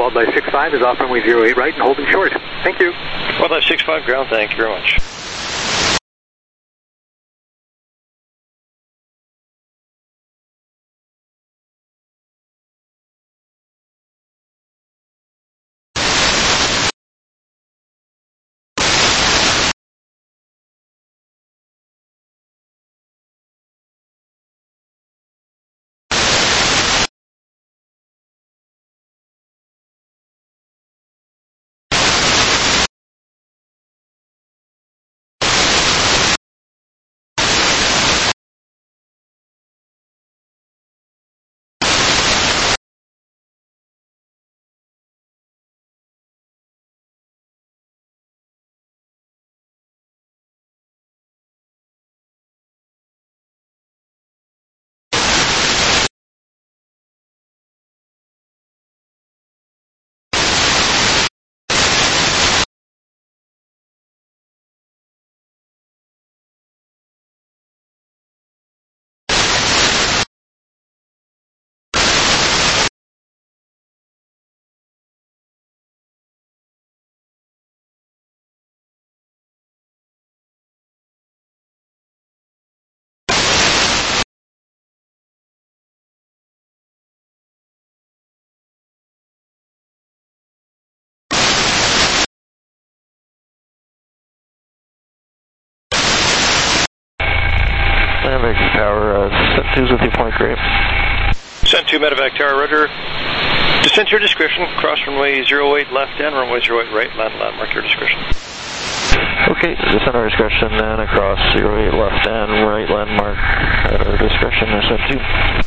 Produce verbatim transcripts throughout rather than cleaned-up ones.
Wildlife six five is off runway zero eight right and holding short. Thank you. Wildlife six five ground, thank you very much. Medevac Tower, uh, Send two's with you, point grade. Send two, Medevac Tower, roger. Descent your discretion, cross runway zero eight left and runway zero eight right, land landmark your discretion. Okay, descend our discretion and across zero eight left and right landmark at our discretion, Send two.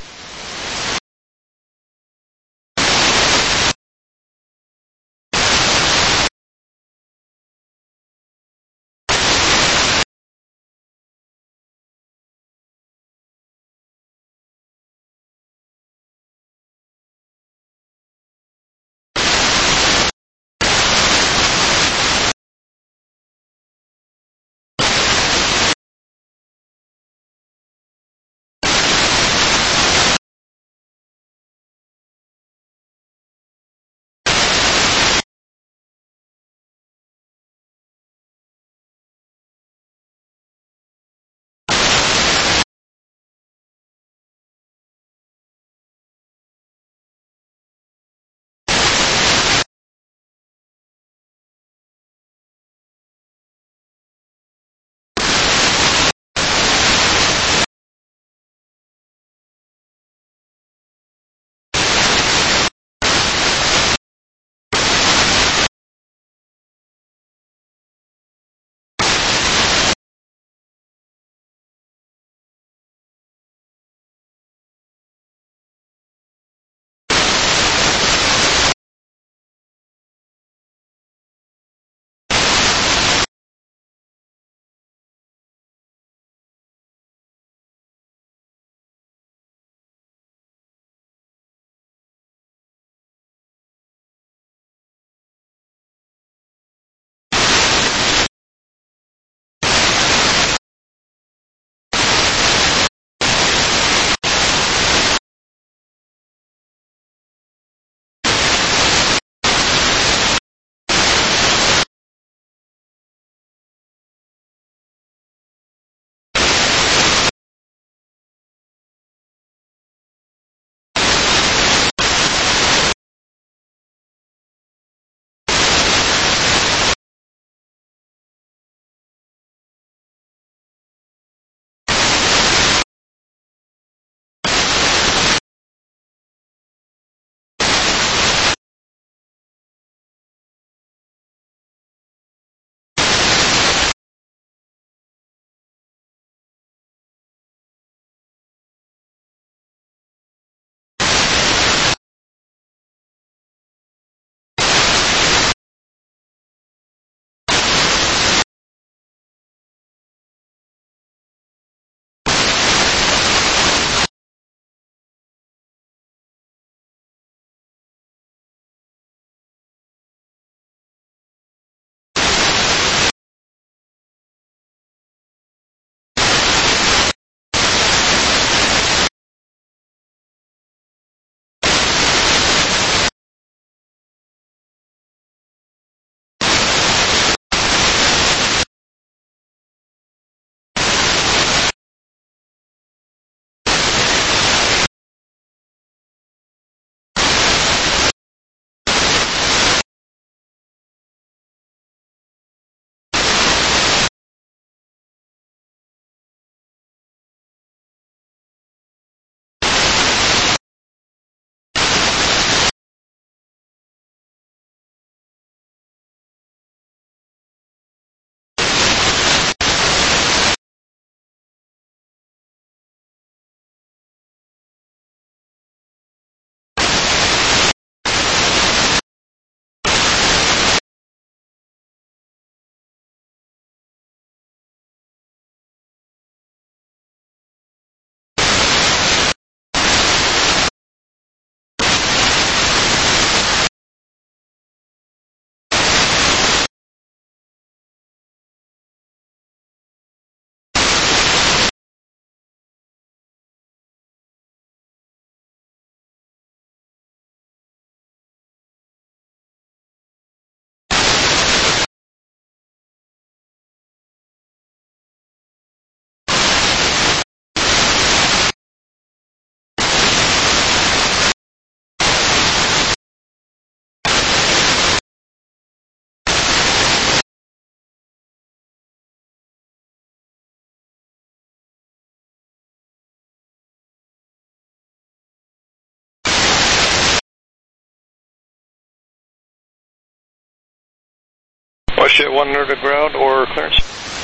WestJet one under the ground or clearance.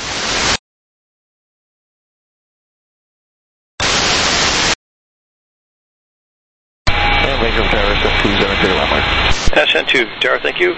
And Vancouver Tower, S N two, zero three landmark. S N two, Tower, thank you.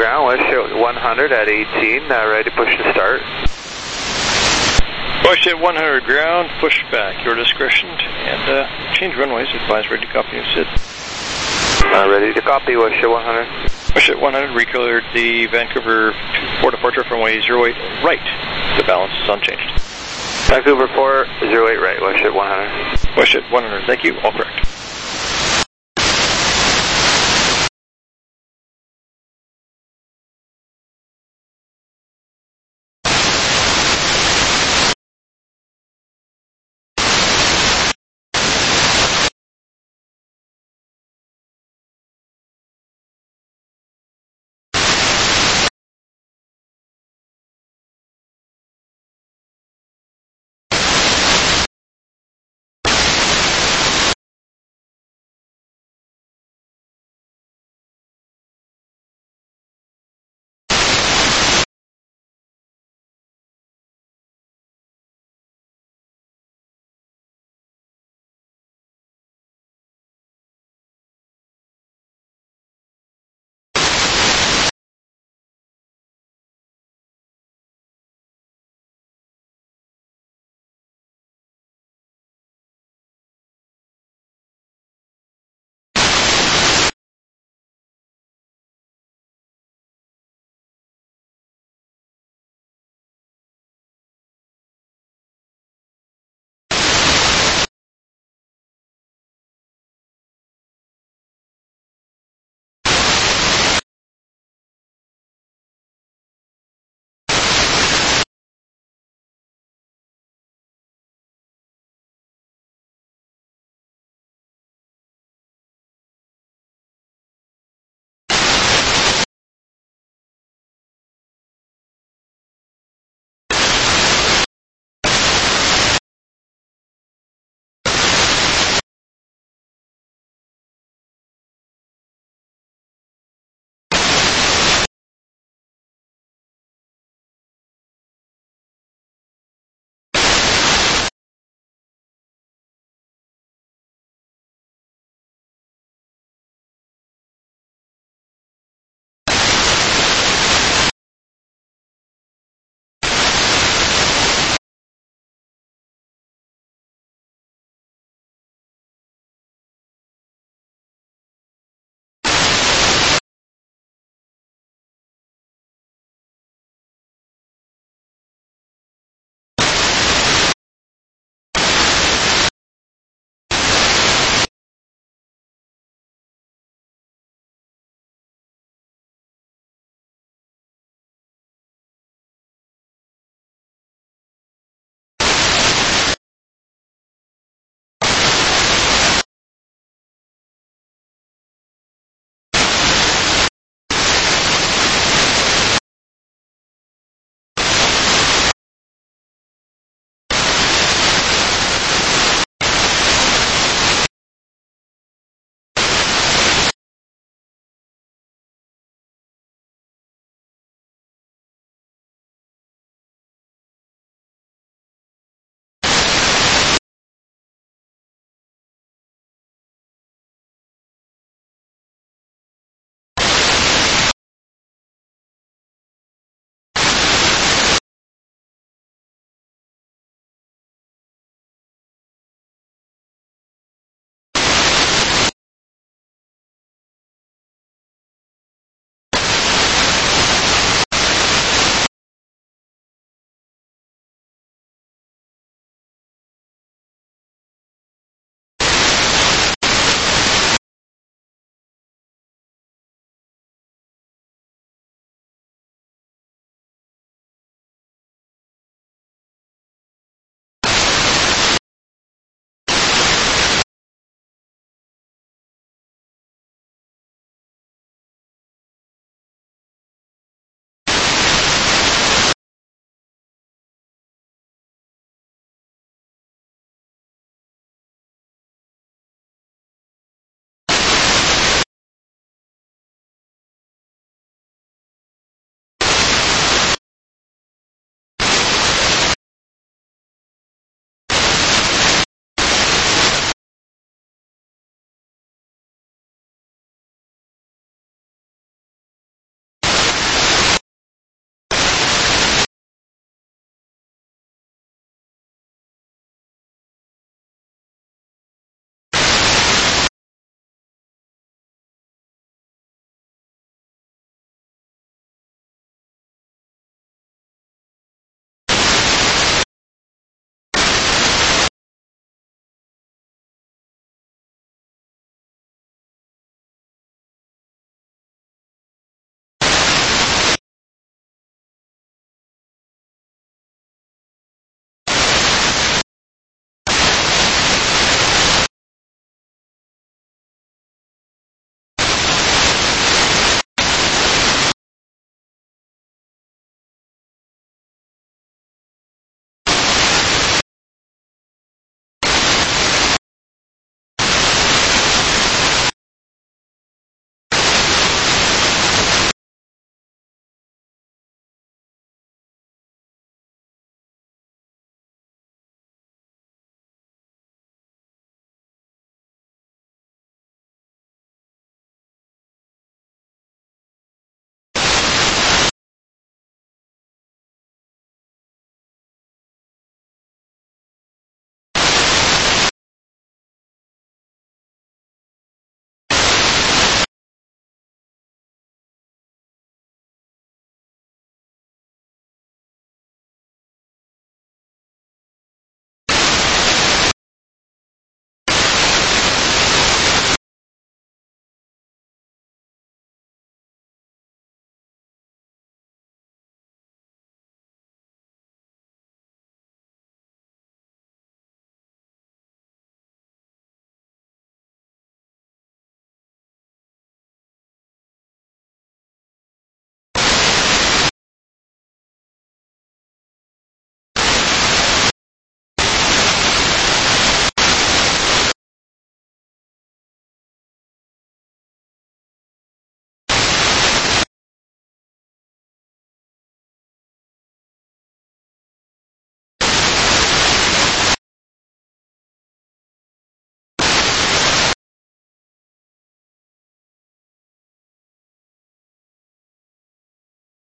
ground, Westjet one hundred at eighteen, uh, ready to push to start. Westjet one hundred ground, push back, your discretion, and uh, change runways, advise ready to copy and sit. Uh, ready to copy, Westjet one hundred. Westjet one hundred recleared the Vancouver four departure from runway zero eight right. The balance is unchanged. Vancouver four zero eight right, Westjet one hundred. Westjet one hundred, thank you, all correct.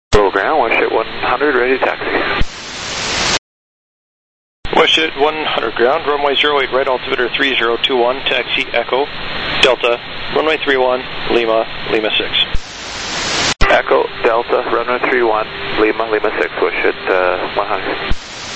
Low ground, WestJet one hundred, ready to taxi. WestJet one hundred ground, runway zero eight right, altimeter three zero two one, taxi Echo, Delta, runway three one, Lima, Lima six. Echo, Delta, runway three one, Lima, Lima six, WestJet uh, one hundred.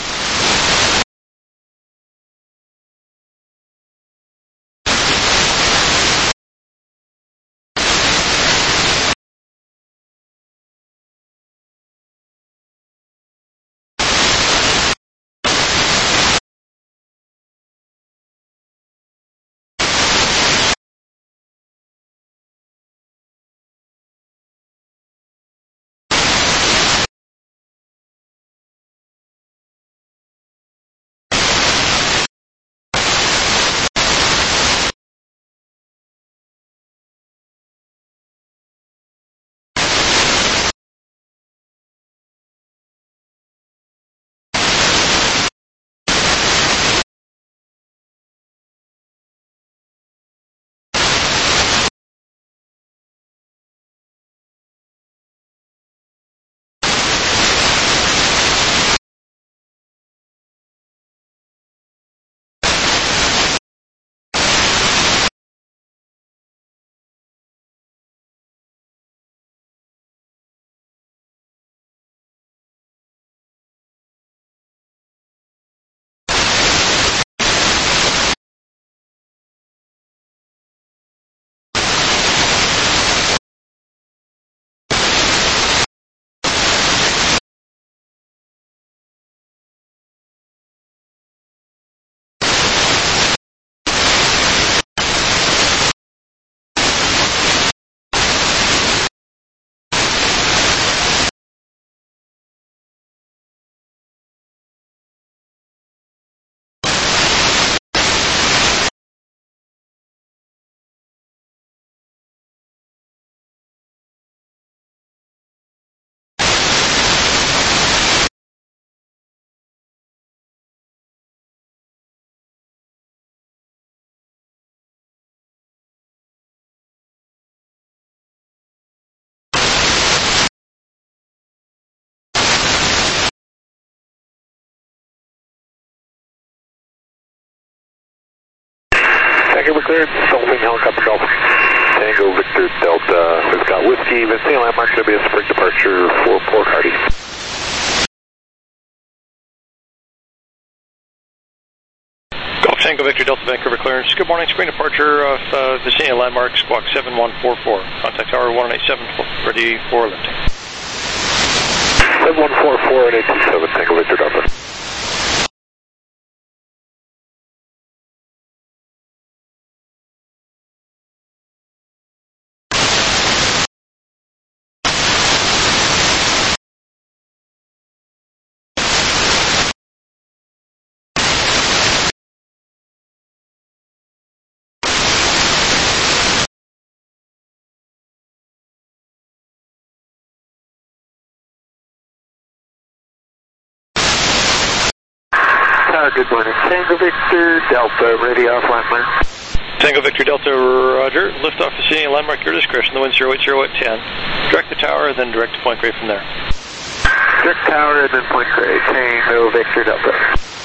Tango cleared, Dolphin Helicopter Golf. Tango Victor Delta, we've got Whiskey, Vicinity landmark should be a spring departure for Port Hardy. Golf Tango Victor Delta Vancouver clearance. Good morning, spring departure of uh, Vicinity landmark, squawk seven one four four. Contact tower one eight seven, ready for lifting. seven one four four and eight two seven, Tango Victor Delta. Good morning, Tango Victor Delta, ready off landmark. Tango Victor Delta, roger. Lift off Vicinity landmark, your discretion. The wind zero eight zero at ten. Direct the tower, then direct to Point Grey from there. Direct tower and then Point Grey, Tango Victor Delta.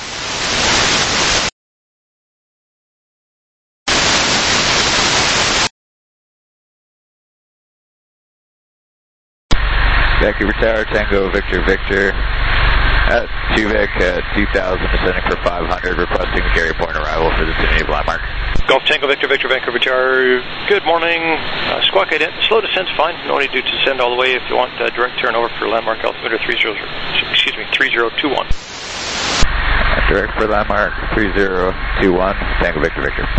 Vancouver Tower, Tango Victor Victor. Uh, two Vic, uh, two thousand, descending for five hundred, requesting carrier point arrival for the vicinity of landmark. Golf Tango Victor Victor Vancouver Tower, good morning. Uh, squawk ident, slow descent's fine. No need to descend all the way if you want uh, direct turn over for landmark altimeter three zero, excuse me, three zero two one. Uh, direct for landmark three zero two one, Tango Victor Victor.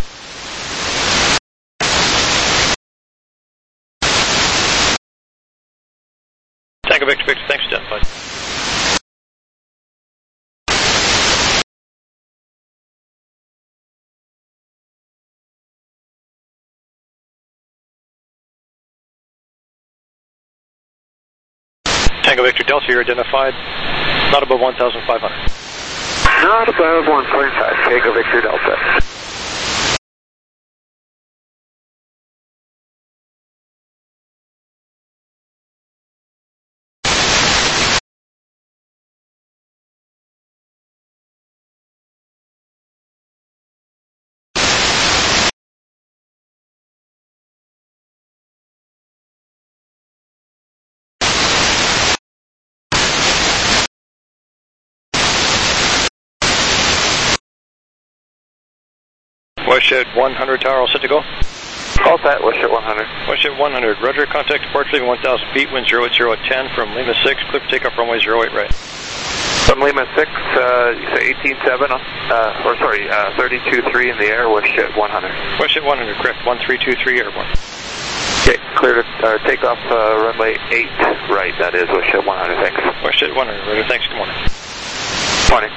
Tango Victor Victor, thanks, identified. Tango Victor Delta, you're identified. Not above one thousand five hundred. Not above one point five, Tango Victor Delta. Westshed one hundred tower, all set to go? All set, Westshed one hundred. Westshed one hundred, roger, contact departure leaving one thousand feet, wind zero eight zero at ten from Lima six, clear for takeoff runway zero eight right. From Lima six, uh, you say eighteen seven, uh, or sorry, uh, thirty-two three in the air, Westshed one hundred. Westshed one hundred, correct, one three two three airborne. Okay, clear to uh, take off uh, runway eight right, that is Westshed one hundred, thanks. Westshed one hundred, roger, thanks, good morning. Morning.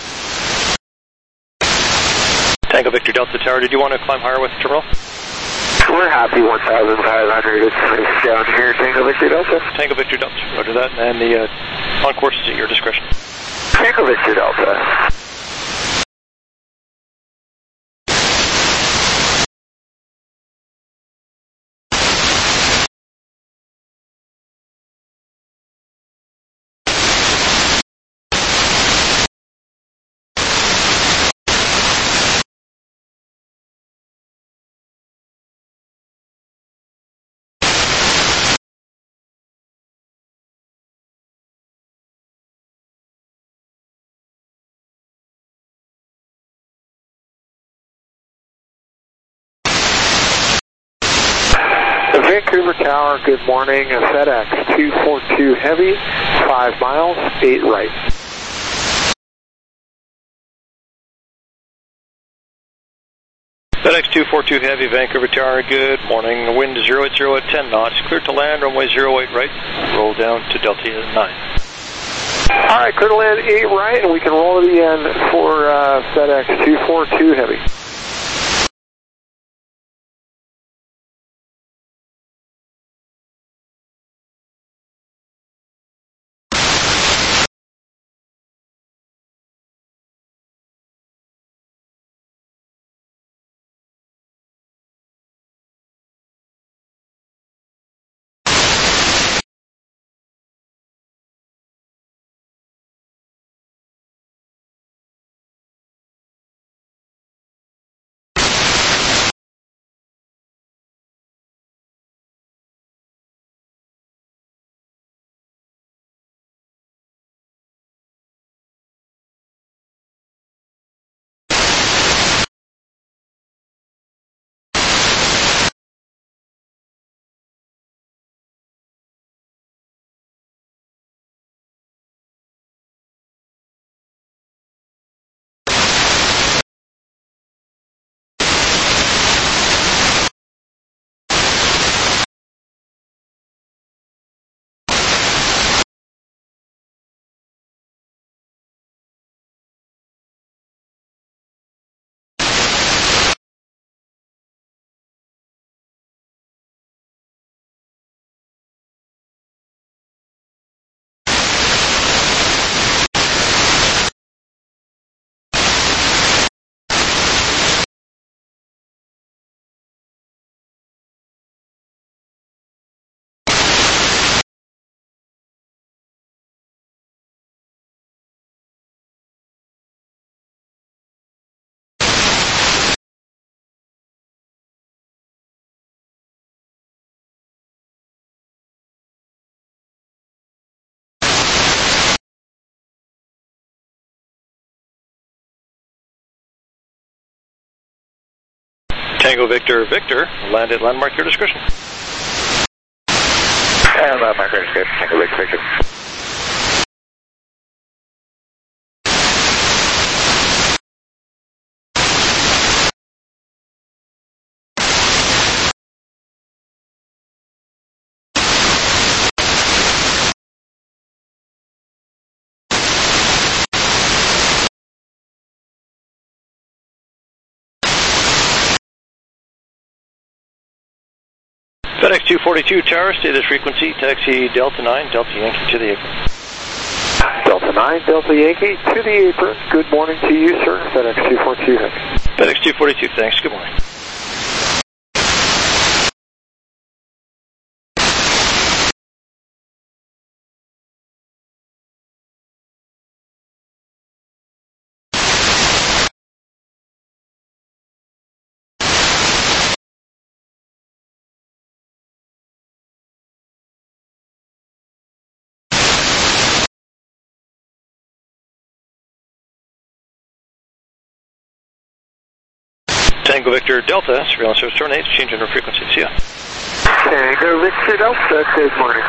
Tango Victor Delta Tower, did you want to climb higher with the terminal? We're happy one thousand five hundred, it's nice down here, Tango Victor Delta. Tango Victor Delta, roger that, and the uh, on course is at your discretion. Tango Victor Delta. Vancouver Tower, good morning, FedEx two forty-two Heavy, five miles, eight right. FedEx two forty-two Heavy, Vancouver Tower, good morning, the wind is zero eight zero at ten knots, clear to land, runway zero eight right, roll down to Delta nine. Alright, clear to land eight right, and we can roll to the end for uh, FedEx two forty-two Heavy. Tango Victor Victor, land at landmark, your discretion. And landmark, your discretion, Tango Victor Victor. FedEx two forty-two Tower, status frequency, taxi Delta nine, Delta Yankee to the apron. Delta nine, Delta Yankee to the apron. Good morning to you, sir. FedEx two forty-two Heavy. FedEx two forty-two, thanks, good morning. Tango Victor Delta, surveillance service terminates, change in our frequency. See ya. Tango Victor Delta, good morning.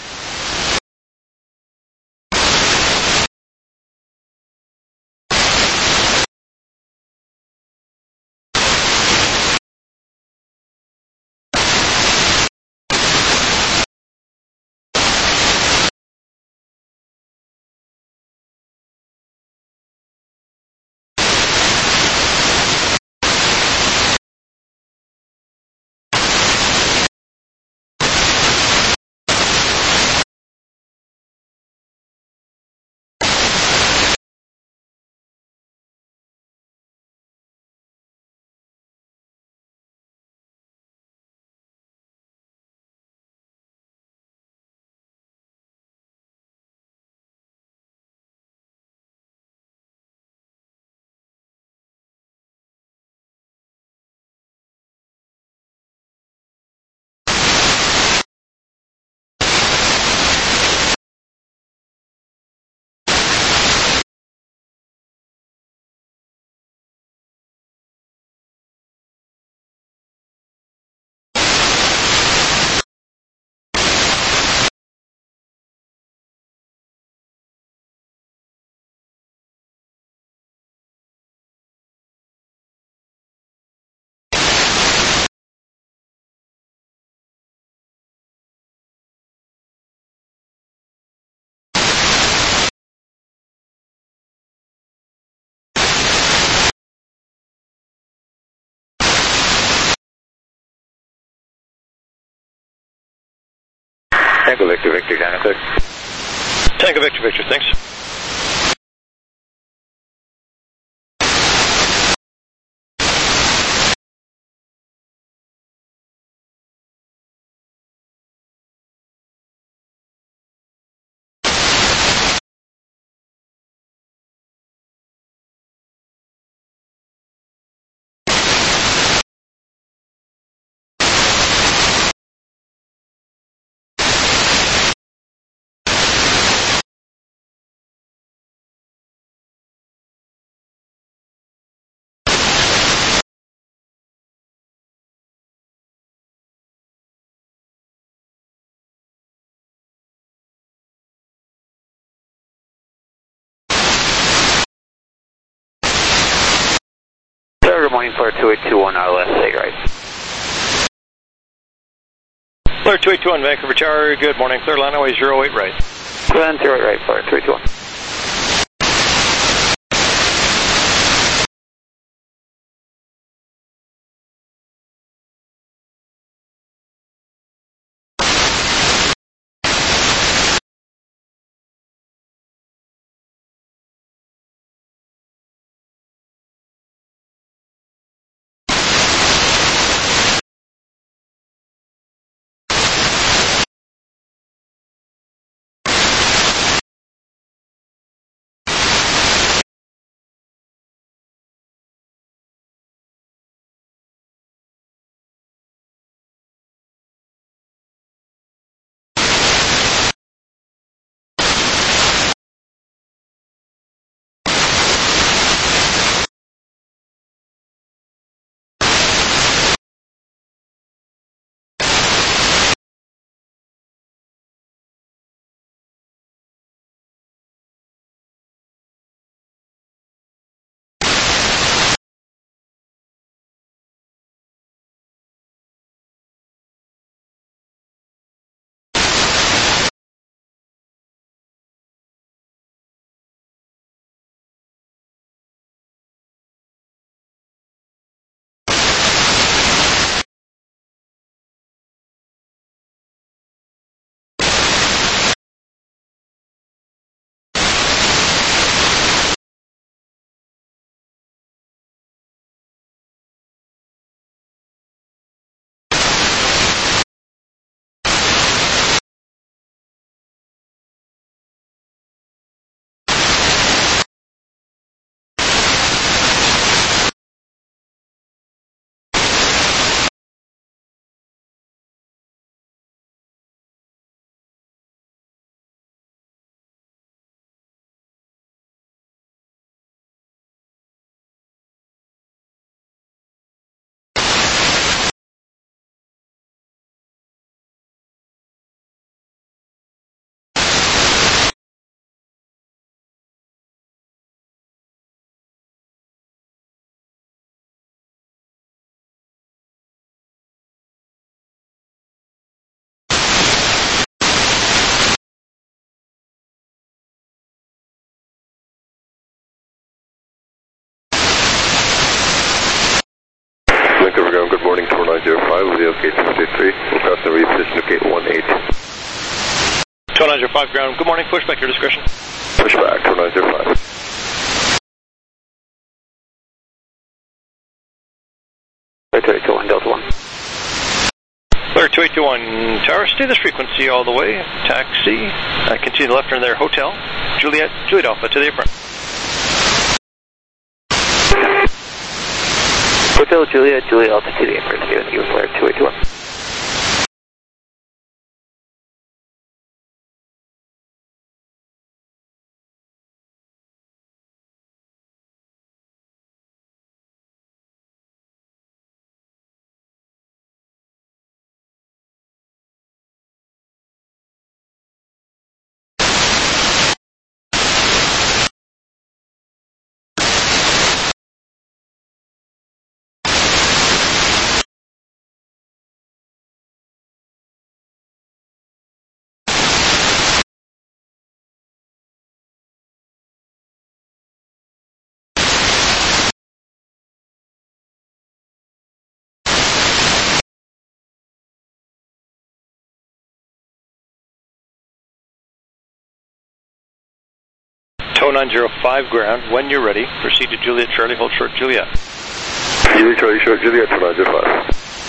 Tango Victor Victor, Jonathan. Tango Victor Victor, thanks. Good morning, Flare two eight two one, R L S, say right. Flare two eight two one, Vancouver Tower, good morning. Clear line away zero eight right. Then zero eight right, Flare two eight two one. gate fifty-three, requesting reposition of gate one eight. two nine zero five ground, good morning, pushback your discretion. Pushback, two nine zero five. two eight two one, Delta one. Clear two eight two one, tower, stay this frequency all the way, taxi, uh, continue to left turn there, hotel, Juliet, Juliet Alpha to the apron. Hotel Juliet, Juliet Alpha to the apron, you and you clear two eight two one. two nine zero five ground, when you're ready, proceed to Juliet Charlie, hold short Juliet. Juliet Charlie, short Juliet, two nine zero five.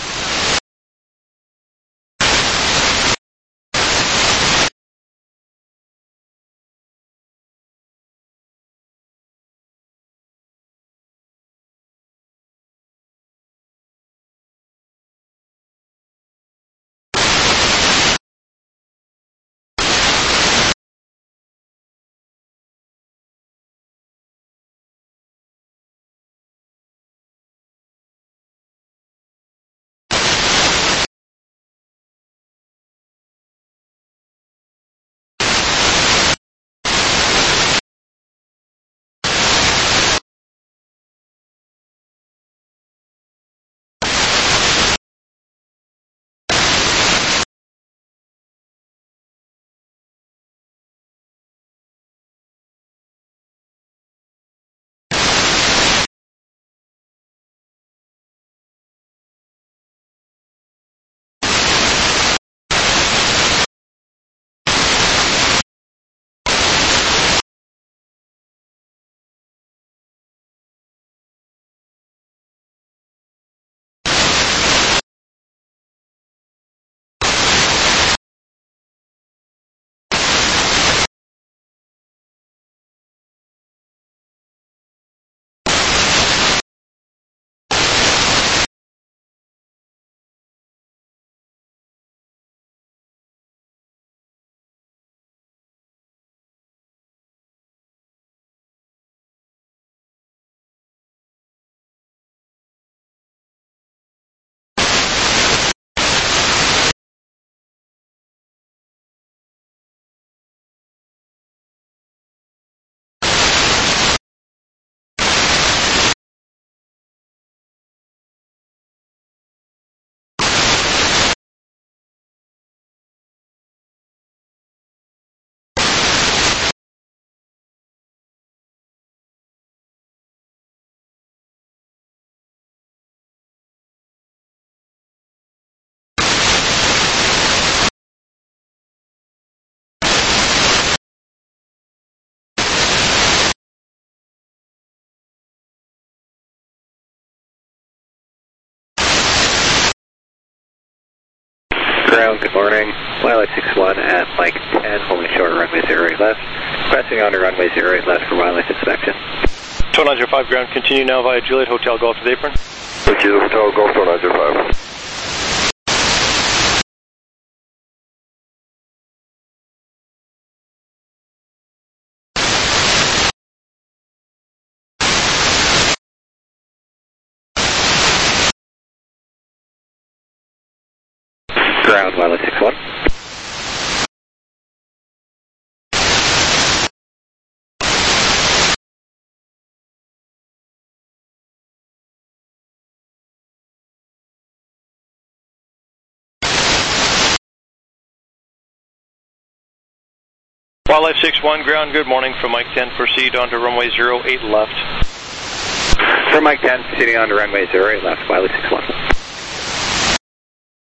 Ground, good morning. Pilot six one at Mike ten, holding short runway zero eight left. Pressing on to runway zero eight left for wireless inspection. two nine zero five ground, continue now via Juliet Hotel Golf to the apron. Juliet Hotel Golf, two nine zero five. Ground, Pilot six one. Wildlife six one ground, good morning from Mike ten, proceed on to runway zero eight left. For Mike ten, proceeding on to runway zero eight left, Pilot six one.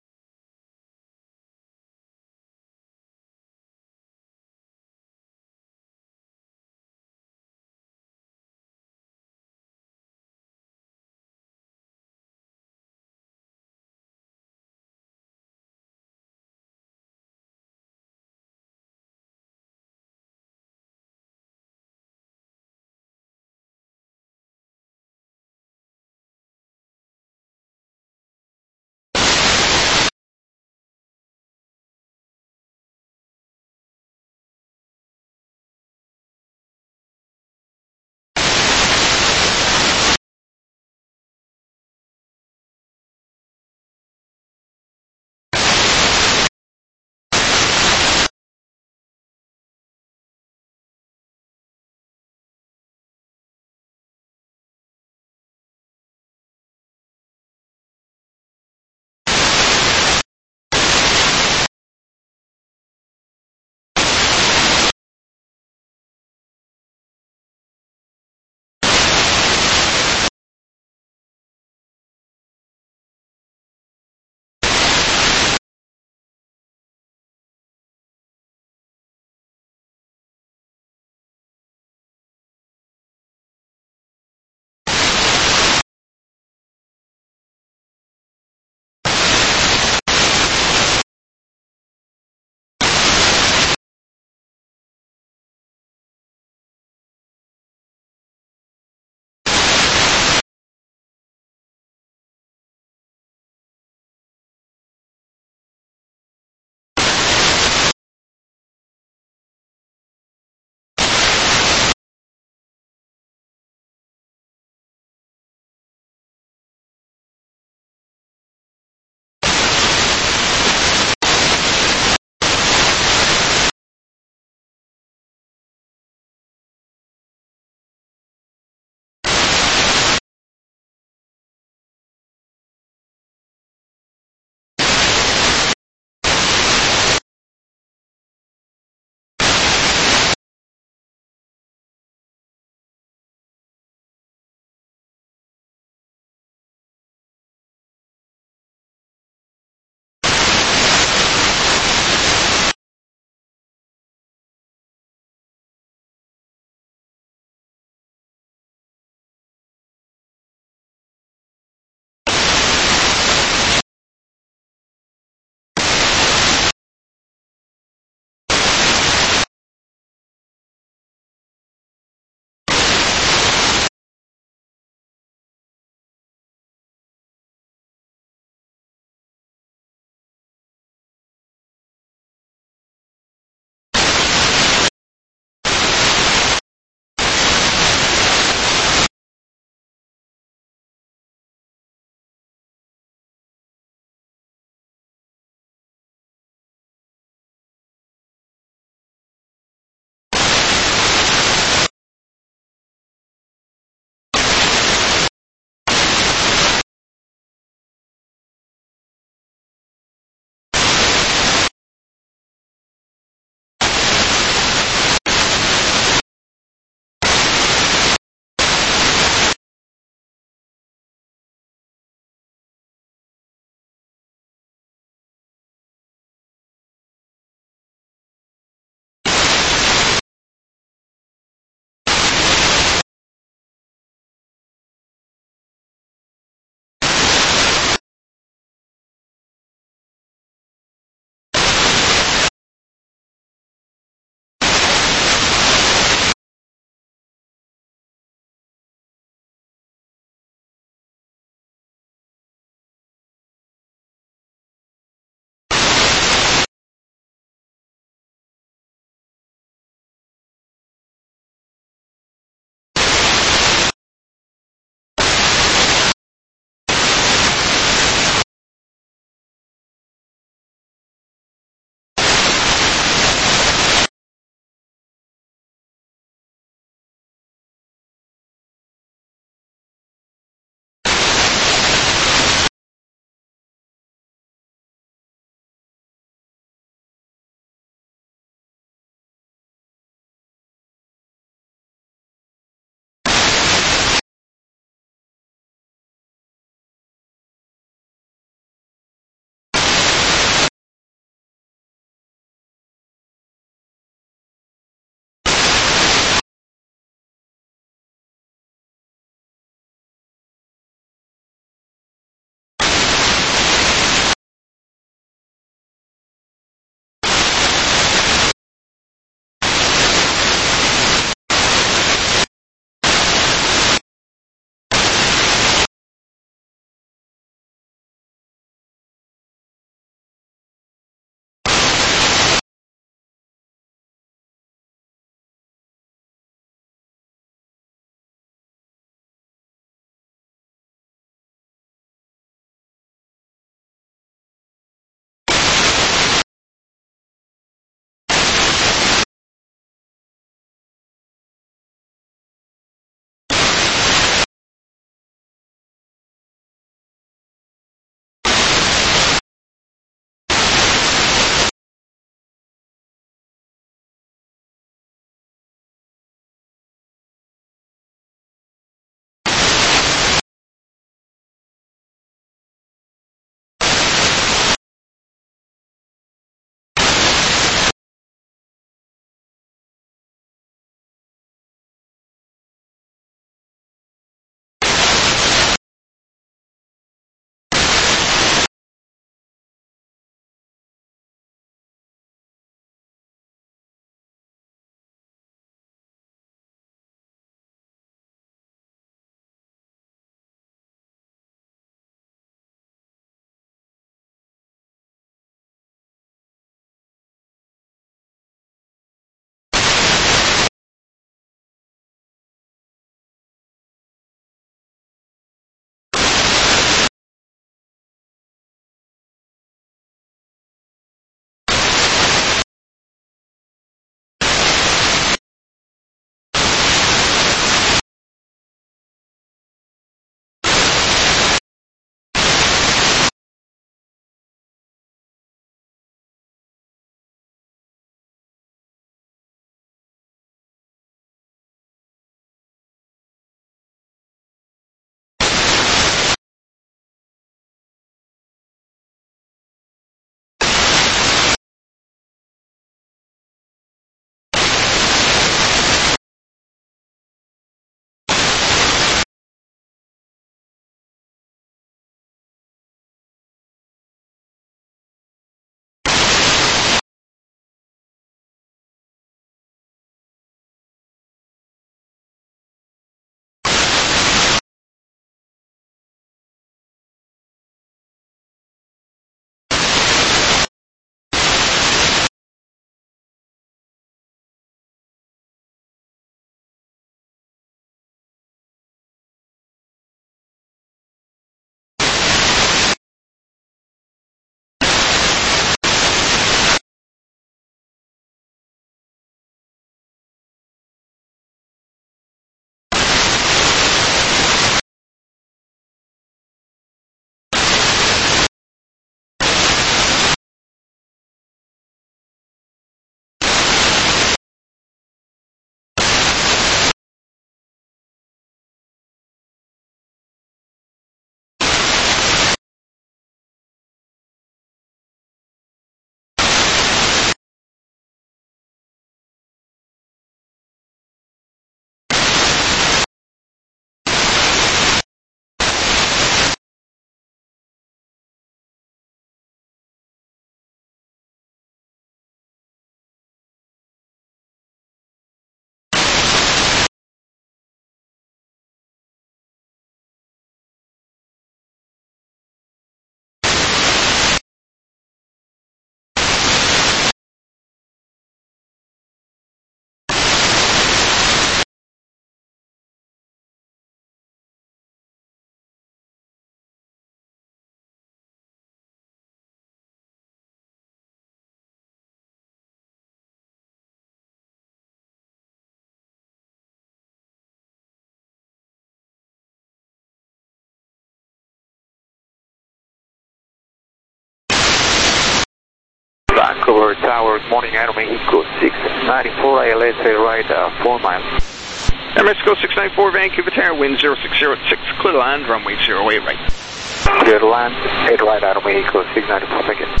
Tower Tower, good morning, Aeromexico six ninety-four, I L S, right, uh, four miles. Aeromexico six ninety-four, Vancouver Tower, wind zero six zero six, clear to land, runway zero eight right. Clear to land, eight right, Aeromexico six ninety-four, thank you.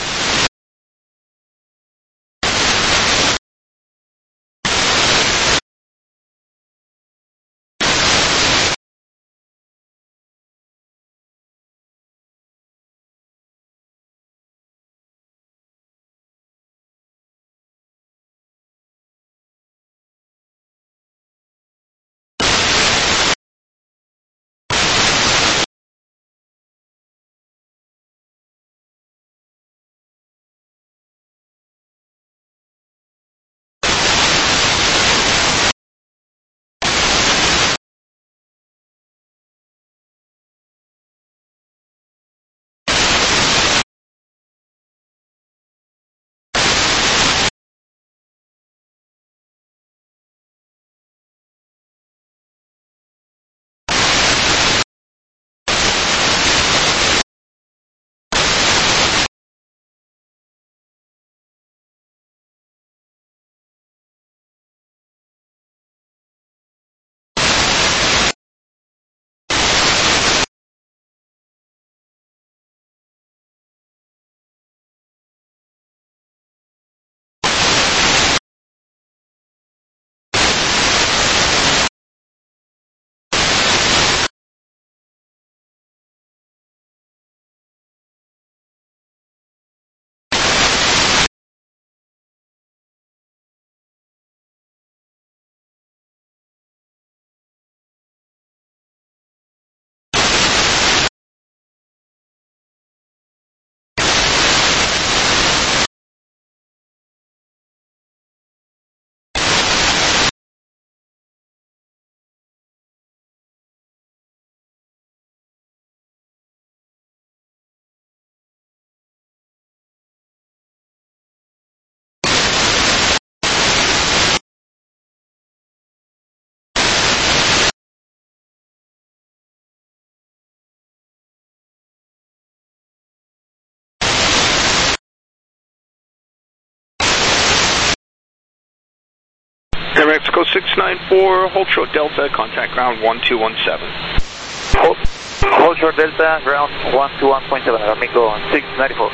Aeromexico six ninety-four, hold short Delta, contact ground one two one seven. Hold, hold short Delta, ground one two one point seven, Aeromexico six ninety-four.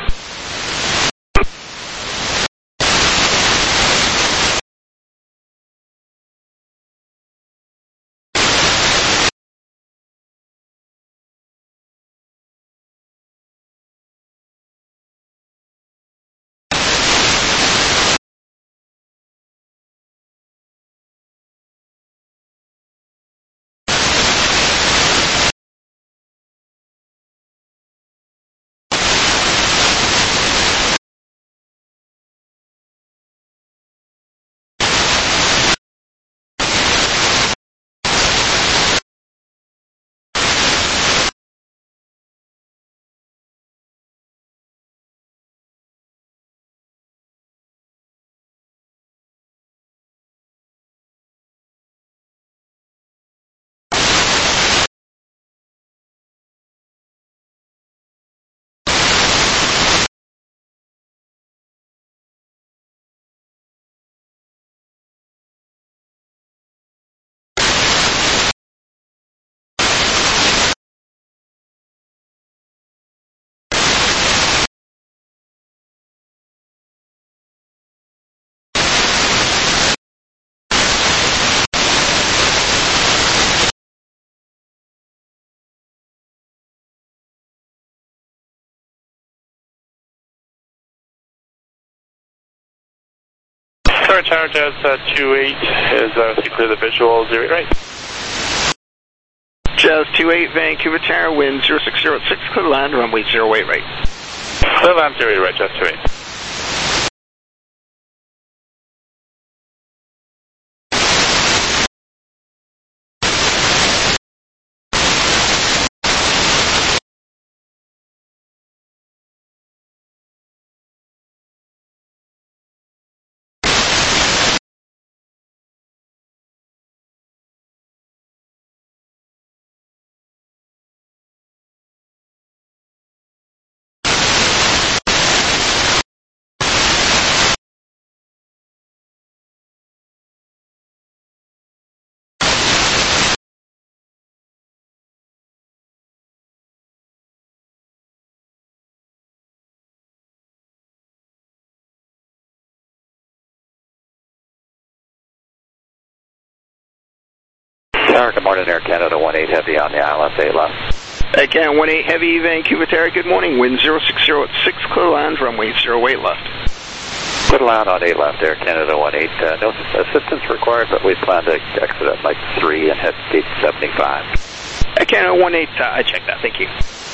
Tower Tower Jazz uh, two eight is uh, to clear the visual, zero eight right. Jazz two eight, Vancouver Tower, wind zero six zero six, clear to land, runway zero eight right. Clear land zero eight right, Jazz two eight. Tower, good morning, Air Canada one eight Heavy on the I L S eight left. Air Canada one eight Heavy, Vancouver Tower, good morning. Wind zero six zero at six, clear land, runway zero eight left. Clear land on eight left, Air Canada one eight. Uh, no assistance required, but we plan to exit at like three and head gate seventy-five. Air Canada one eight, uh, I checked that, thank you.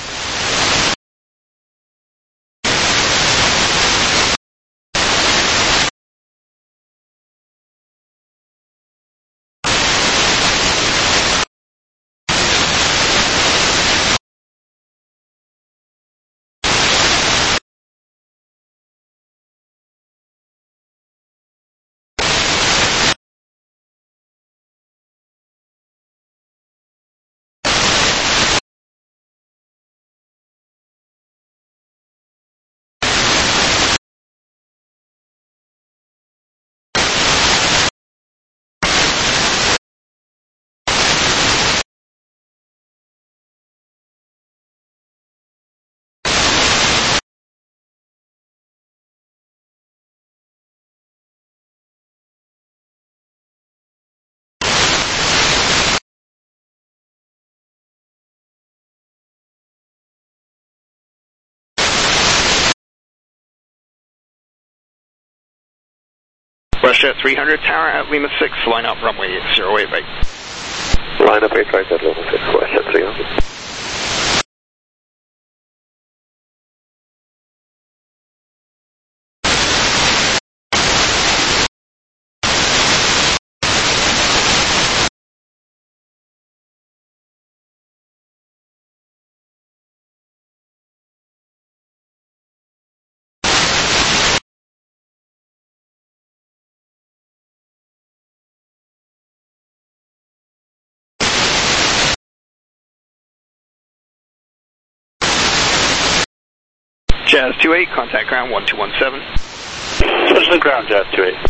WestJet three hundred, tower at Lima six, line up runway zero eight right. Line up eight right at Lima six, WestJet three hundred. Jazz two eight, contact ground one two one seven. Special ground, Jazz two eight.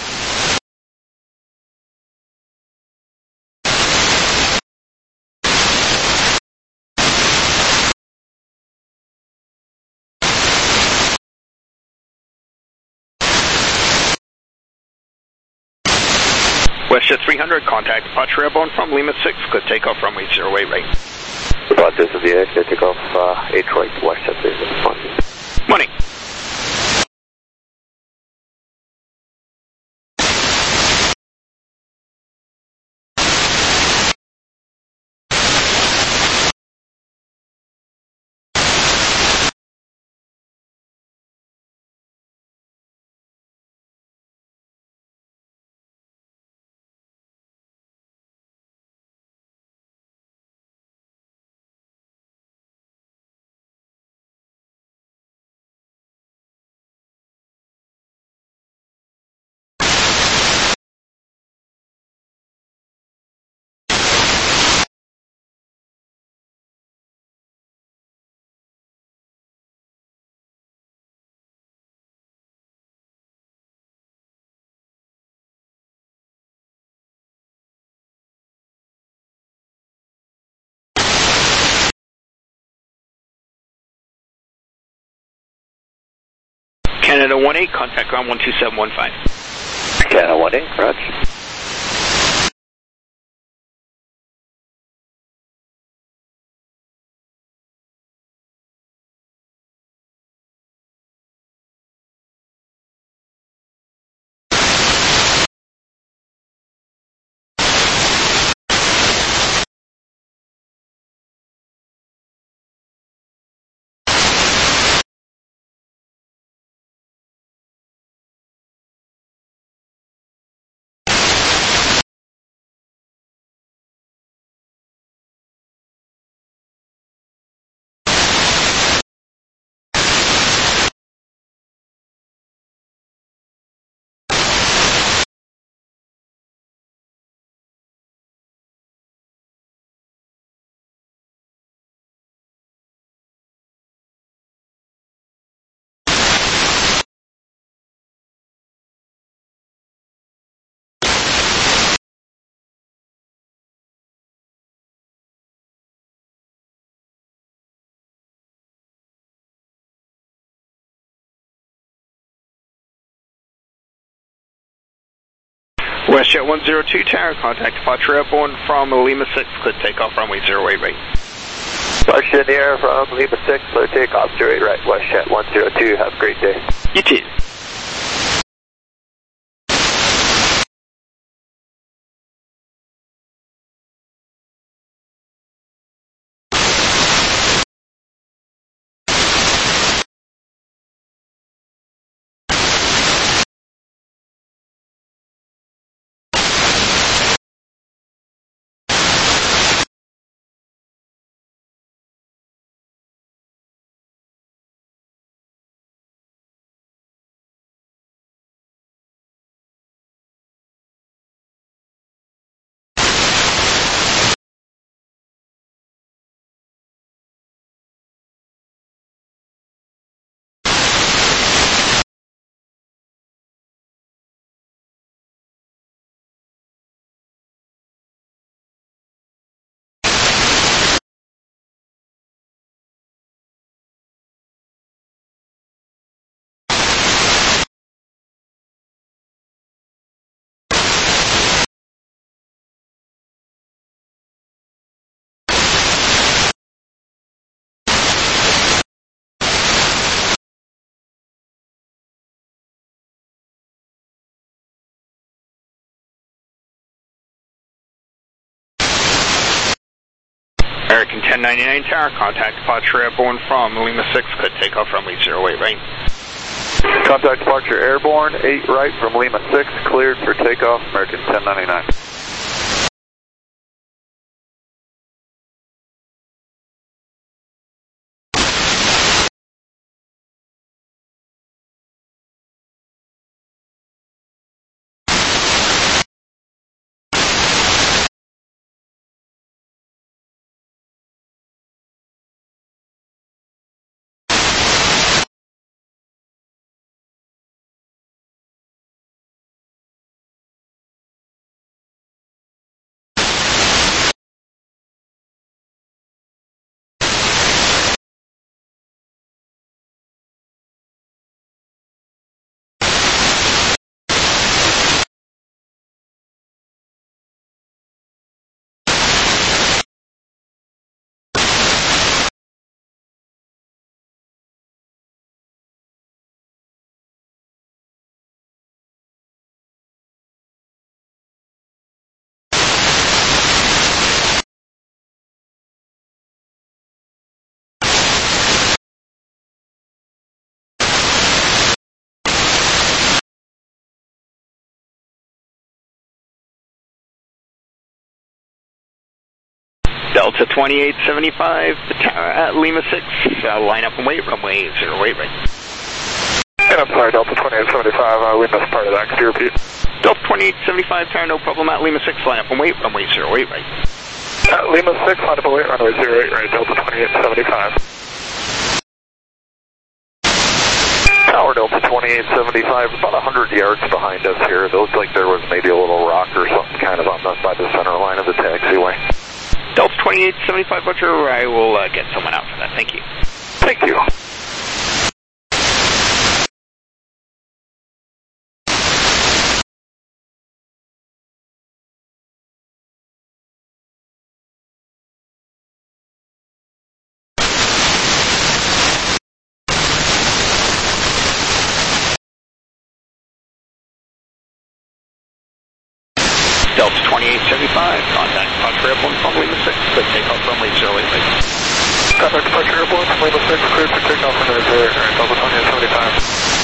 WestJet three hundred, contact departure airborne from Lima six, good takeoff runway zero eight right. About this is the air, clear takeoff uh, eight right, WestJet three hundred. Morning. Canada one eight, contact ground one two seven one five. Canada one eight, roger. WestJet one zero two Tower, contact departure airborne from Lima six, clear takeoff runway zero eight right. Departure in the air from Lima six, clear takeoff zero eight right, WestJet one zero two, have a great day. You too. American ten ninety-nine Tower, contact departure airborne from Lima six, clear takeoff runway zero eight right. Contact departure airborne, eight right from Lima six, cleared for takeoff, American ten ninety-nine. Delta twenty-eight seventy-five, the tower at Lima six, uh, line up and wait, runway zero eight right. And I'm sorry, Delta twenty-eight seventy-five, uh, we missed part of that, could you repeat? Delta twenty-eight seventy-five, tower, no problem at Lima six, line up and wait, runway zero eight right. Uh, Lima six, line up and wait, runway zero eight right, Delta twenty-eight seventy-five. Tower Delta twenty-eight seventy-five, about one hundred yards behind us here. It looked like there was maybe a little rock or something kind of on the, by the center line of the taxiway. Delta twenty-eight seventy-five, Butcher, I will uh, get someone out for that. Thank you. Thank you. Delta twenty-eight seventy-five, contact departure airborne from Lima six, clear takeoff runway zero eight right. Contact departure airborne from Lima six, cleared for takeoff runway zero eight right, Delta twenty-eight seventy-five.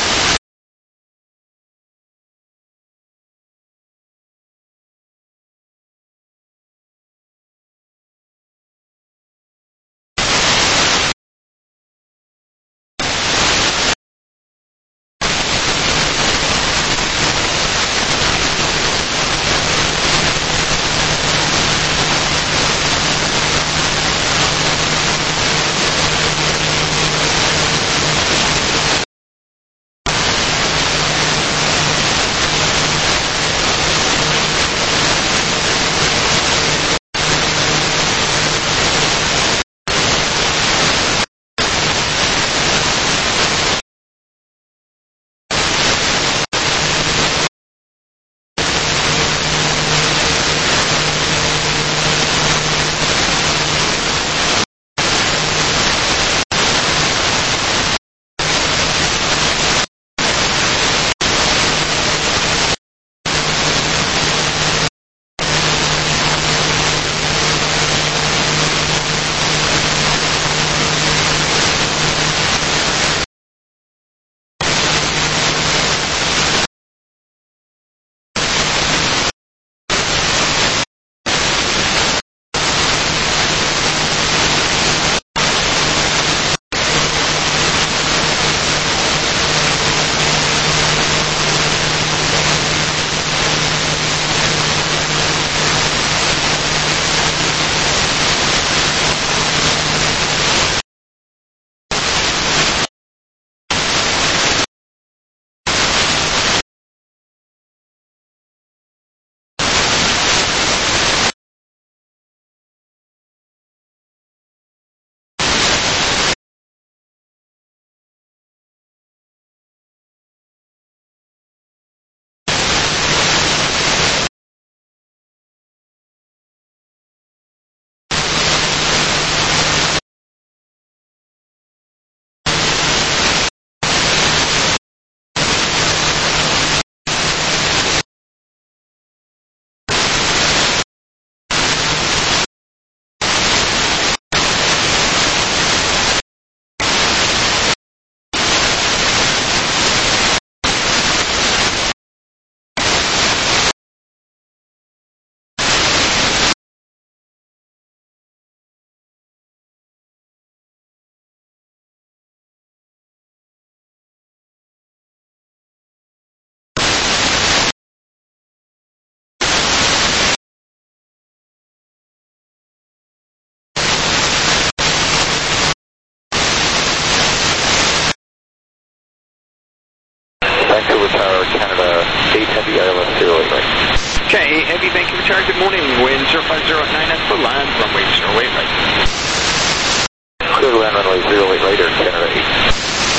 land, runway zero eight right. Clear to land runway zero eight right, Air Canada eight.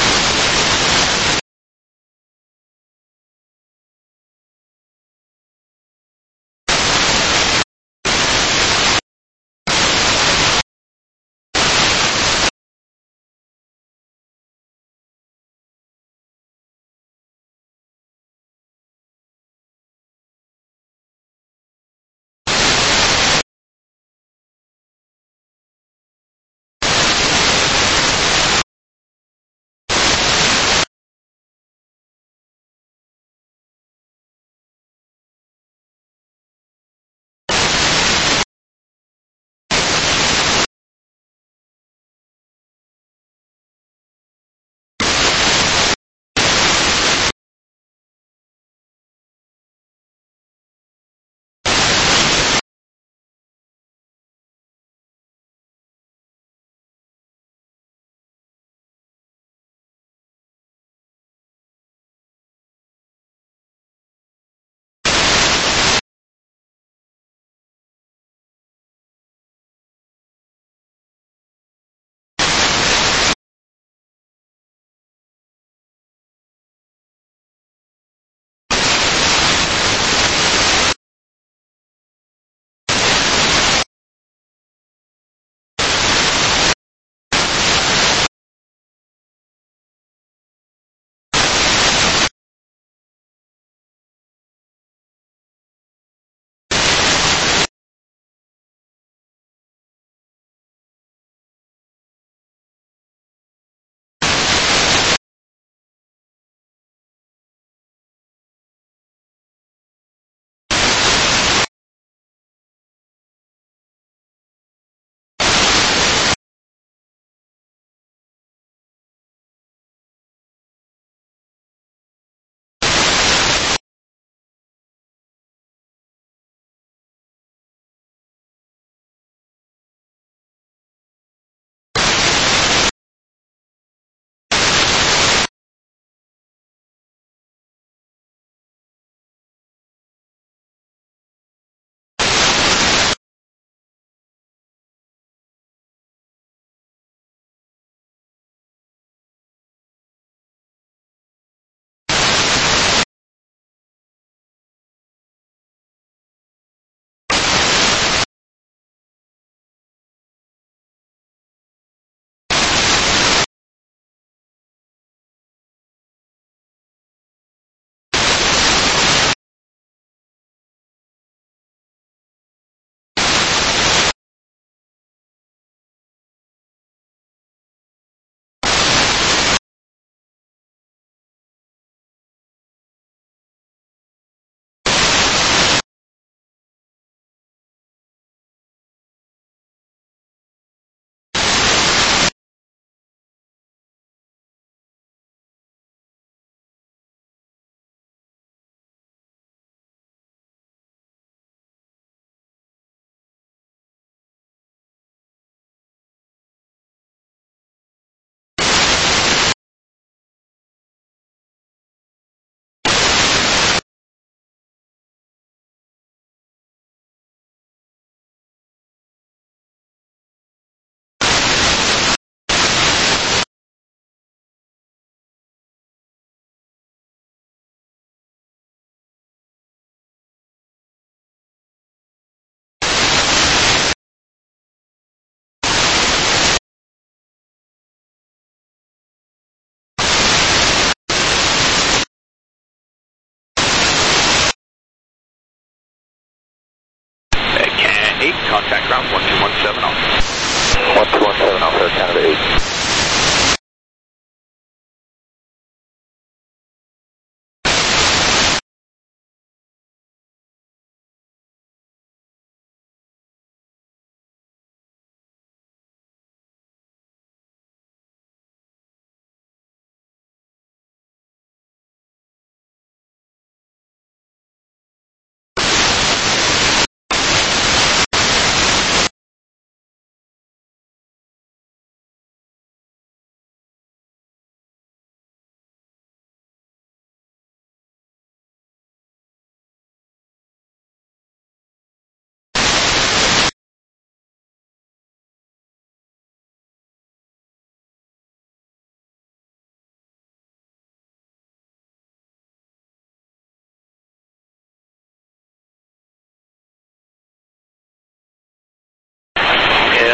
eight, contact ground one two one seven off. one two one seven off, Air Canada eight.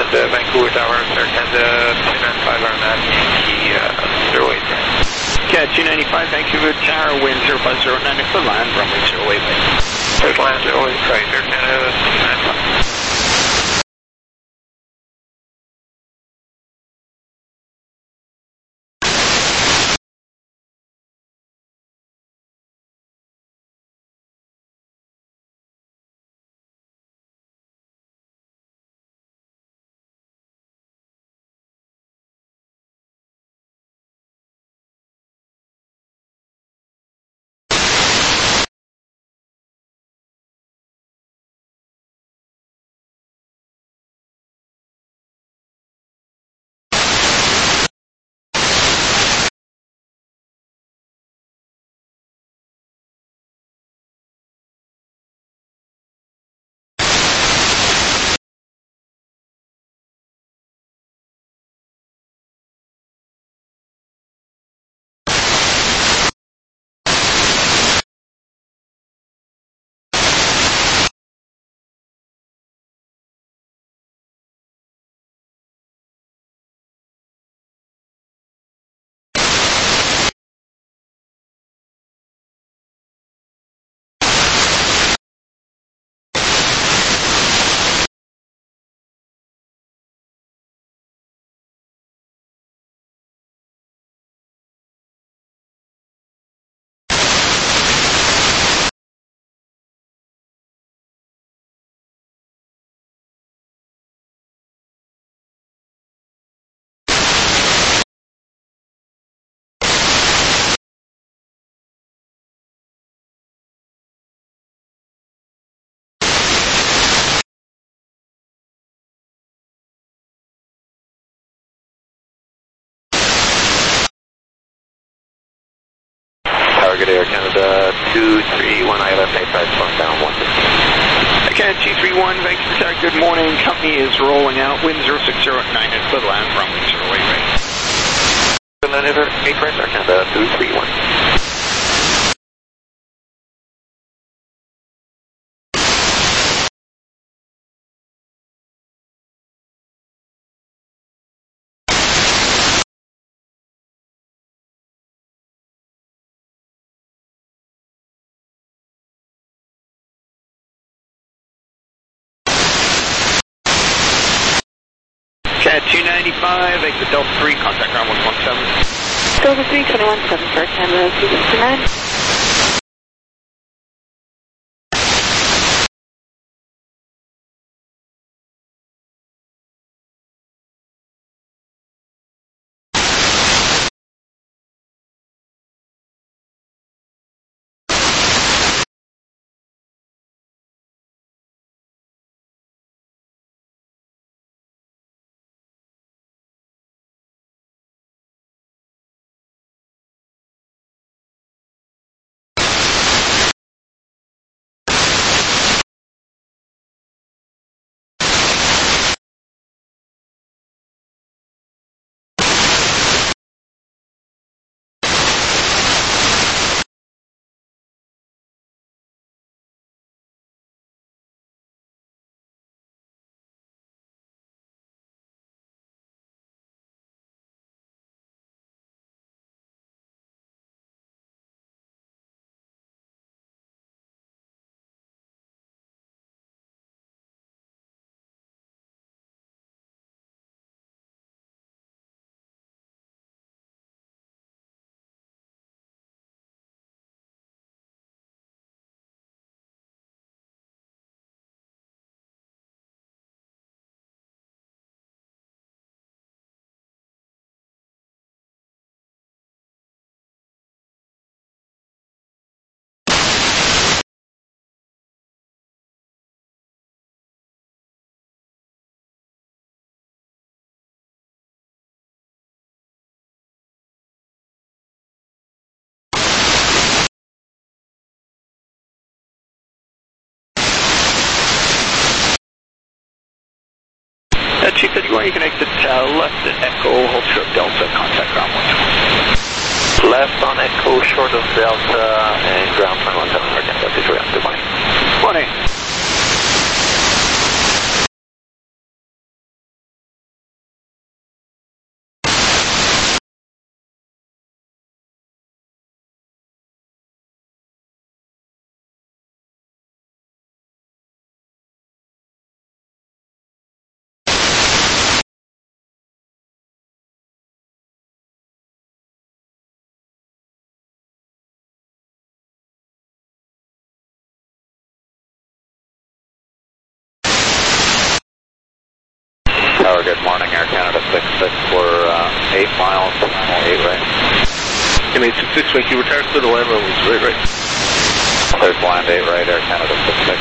Canada, Vancouver Tower, Air Canada, two ninety-five R M A T, key uh, zero eight. Cat two ninety-five, Vancouver Tower, wind zero five zero nine, clear land, runway zero eight. Clear land zero eight, right, Air Canada, two ninety-five. Target Air Canada two three one, I L S A, price slowing down one fifty. Cat two three one, Vancouver Tower, good morning. Company is rolling out, wind zero six zero nine, clear land, runway zero eight right. Canada eight, price Air Canada two three one. Cat two ninety-five, exit Delta three, contact ground one one seven. Delta three, twenty-one seven for Canada, two sixty-nine. Uh, two thirty-one, you can exit uh, left at Echo, hold short Delta, contact ground one twenty. Left on Echo, short of Delta, and ground one one seven, Air Canada two three one. Good morning. Morning. Tower, good morning, Air Canada six six, we're uh, eight miles, eight right. Canadian six six, thank you, retire clear to land runways, right, right. Clear to land eight right, Air Canada six six.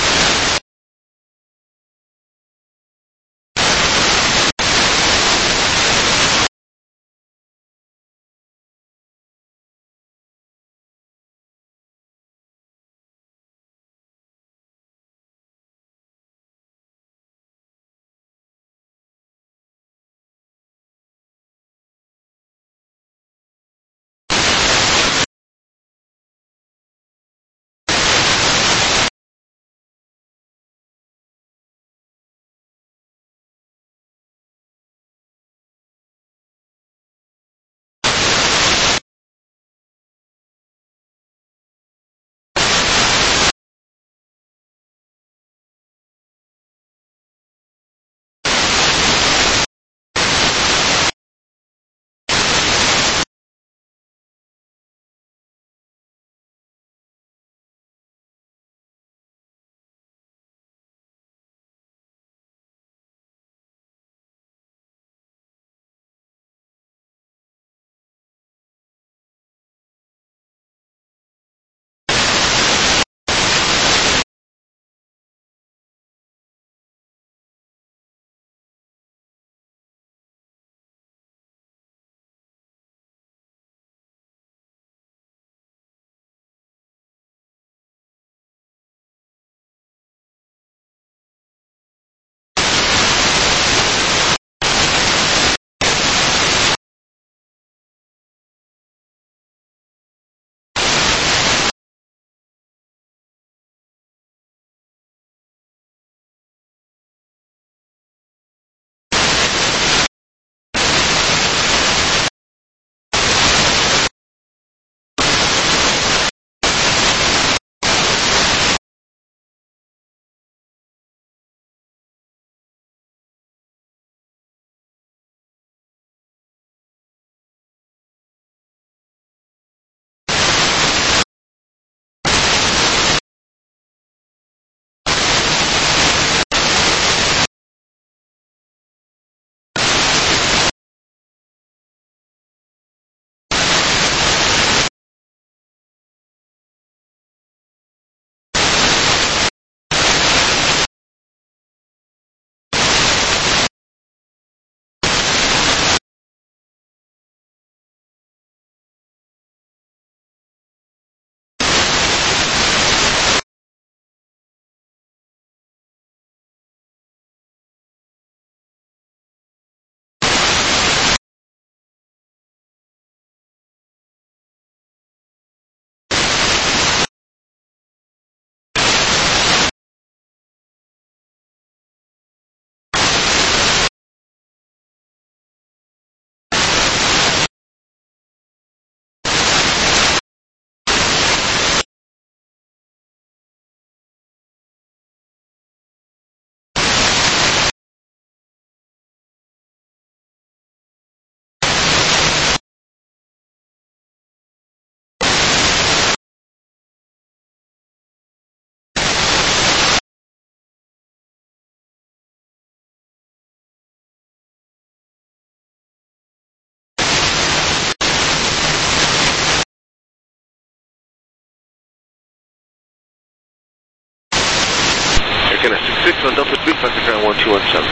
six on Delta three, Factor ground one two one seven.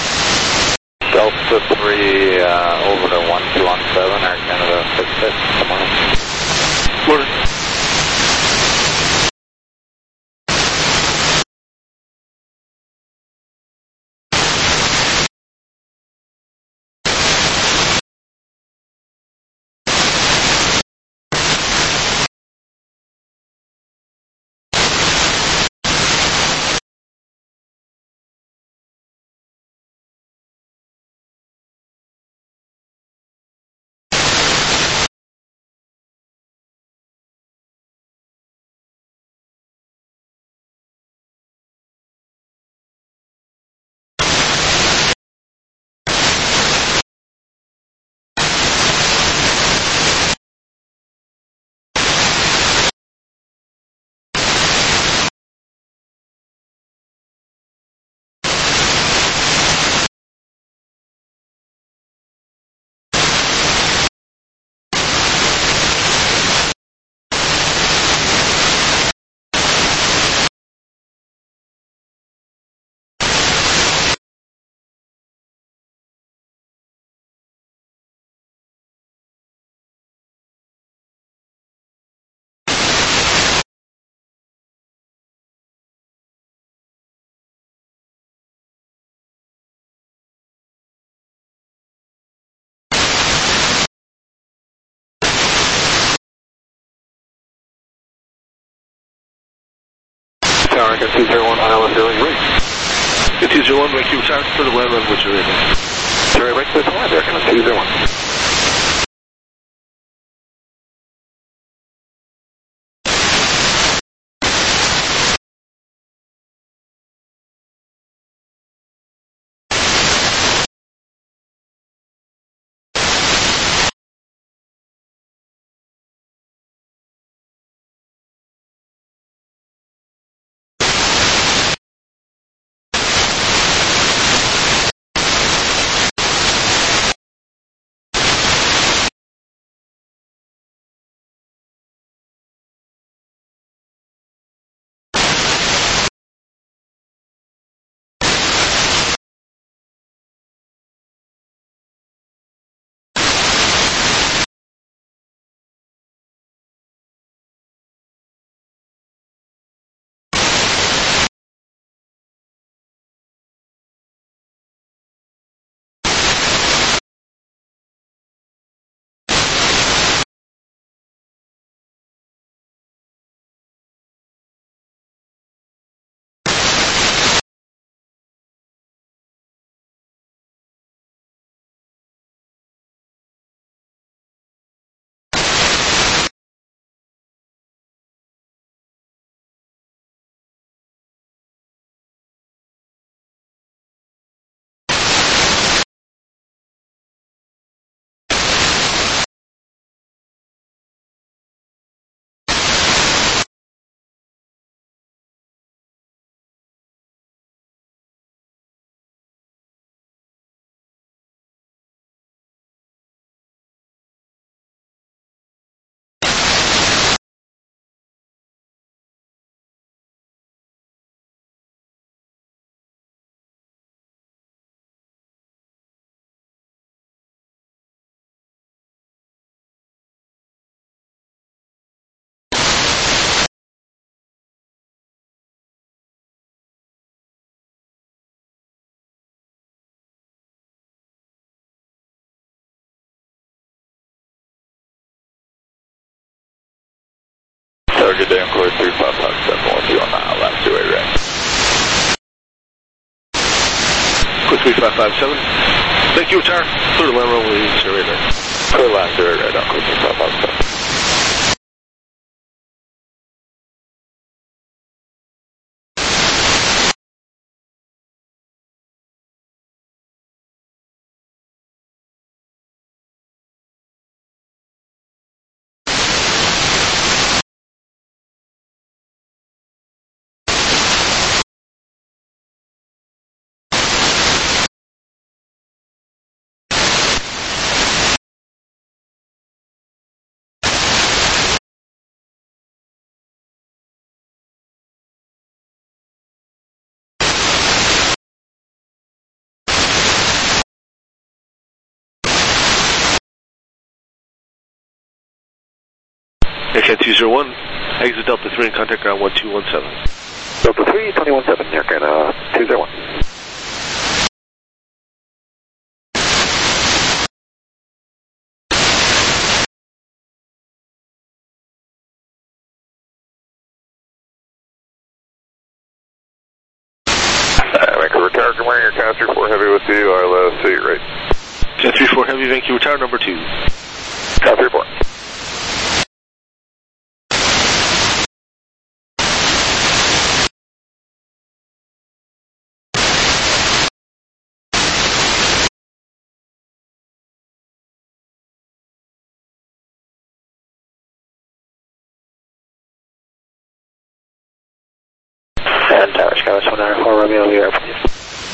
Delta three uh, over to one two one seven, Air Canada six six, come on. Morning. American two zero one, I L S zero eight. two zero one, Vancouver Tower, for the land runway zero eight. Zero eight, Vancouver Tower, American two zero one. Good day, I'm clear three five five seven one two on the last two eight range. Clear three five five seven. Vancouver Tower, clear the land runway zero eight right. Clear last zero eight right on, clear three five five seven. Aircat two zero one, exit Delta three and contact ground one two one seven. Delta three, two one seven, Aircat uh, two zero one. Vancouver Tower, good morning, Aircat three four Heavy with you, I L S eight right. Cat three four Heavy, Vancouver Tower, number two. Cat three four. And Tower Sky one nine four Romeo, we are please.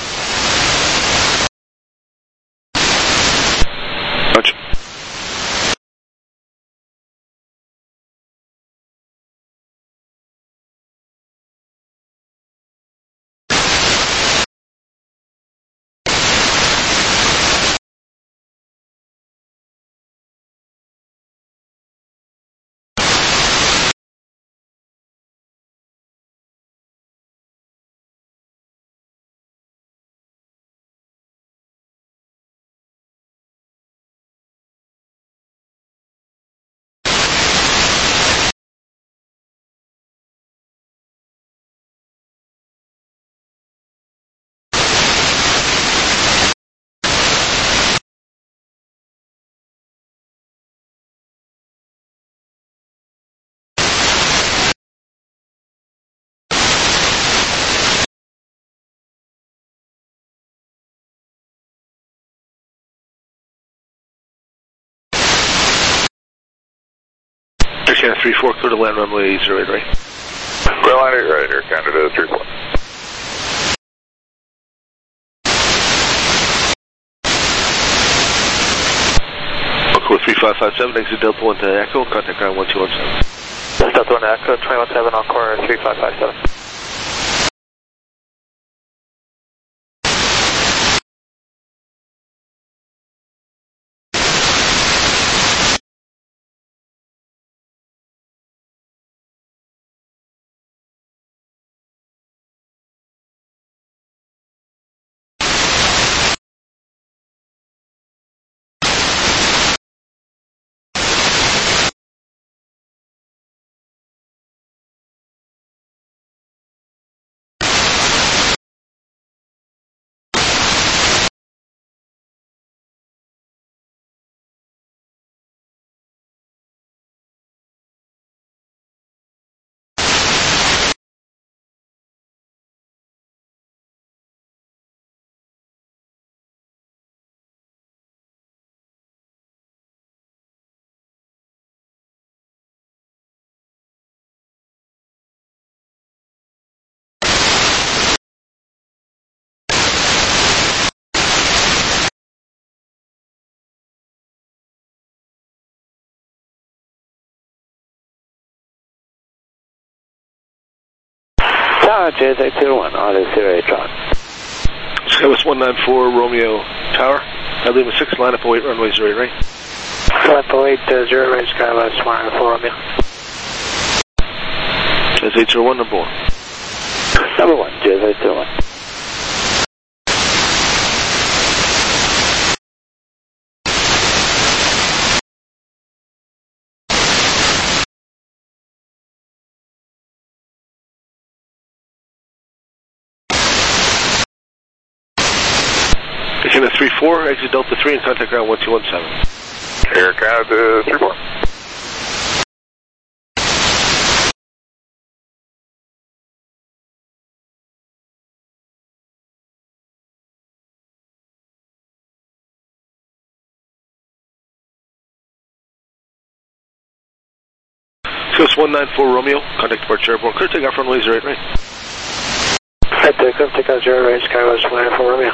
Roger. Air Canada three four, clear to land runway zero eight right. Clear line eight right, Air Canada three four. Code three five five seven, exit Delta one to Echo, contact ground one two one seven. Delta one Echo, two one seven, Encore three five five seven. Tower, J Z two one, auto zero eight drop. Skywest one nine four, Romeo Tower. I leave a six, line up oh eight, runway zero eight right. Line up oh eight, uh, zero right, Skywest one nine four, Romeo. J Z eight zero one, number one. Number one, J Z eight zero one. Air Canada three four, exit Delta three and contact ground one two one seven. Air Canada three four. Skywest one nine four, Romeo, contact departure airborne, clear takeoff runway zero eight right. Right there, come take out zero right, Skywest one nine four, Romeo.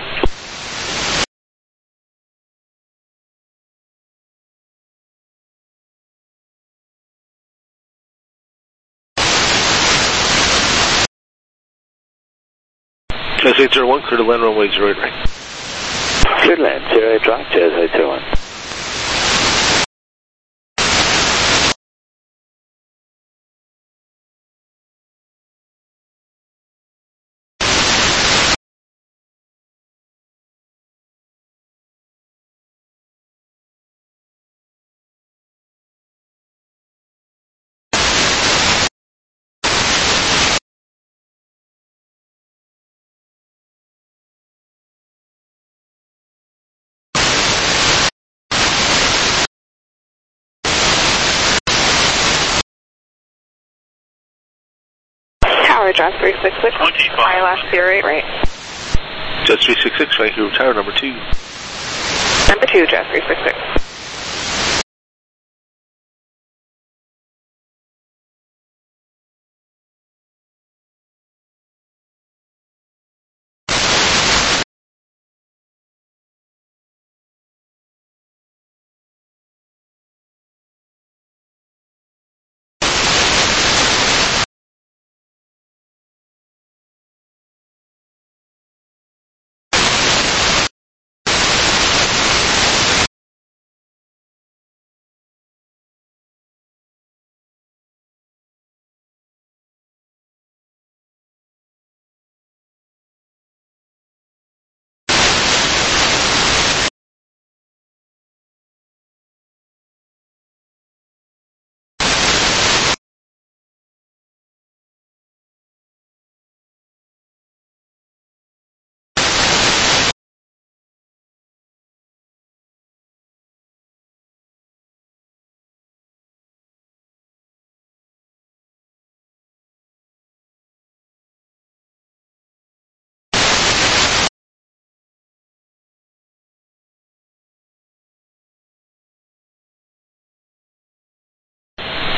J Z eight zero one, clear to land runway zero eight right. Clear to land, zero eight drop, J Z eight zero one. Tower, Jazz three six six, I L S zero eight right. Jazz three six six, thank you, tower number two. Number two, Jazz three six six.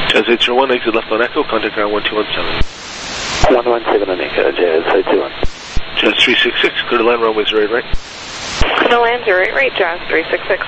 Jazz eight zero one, exit left on Echo, contact ground one two one seven. one one seven on Echo, Jazz eight two one. Jazz three six six, clear to land runway zero eight right. Clear to land zero eight right, Jazz three six six.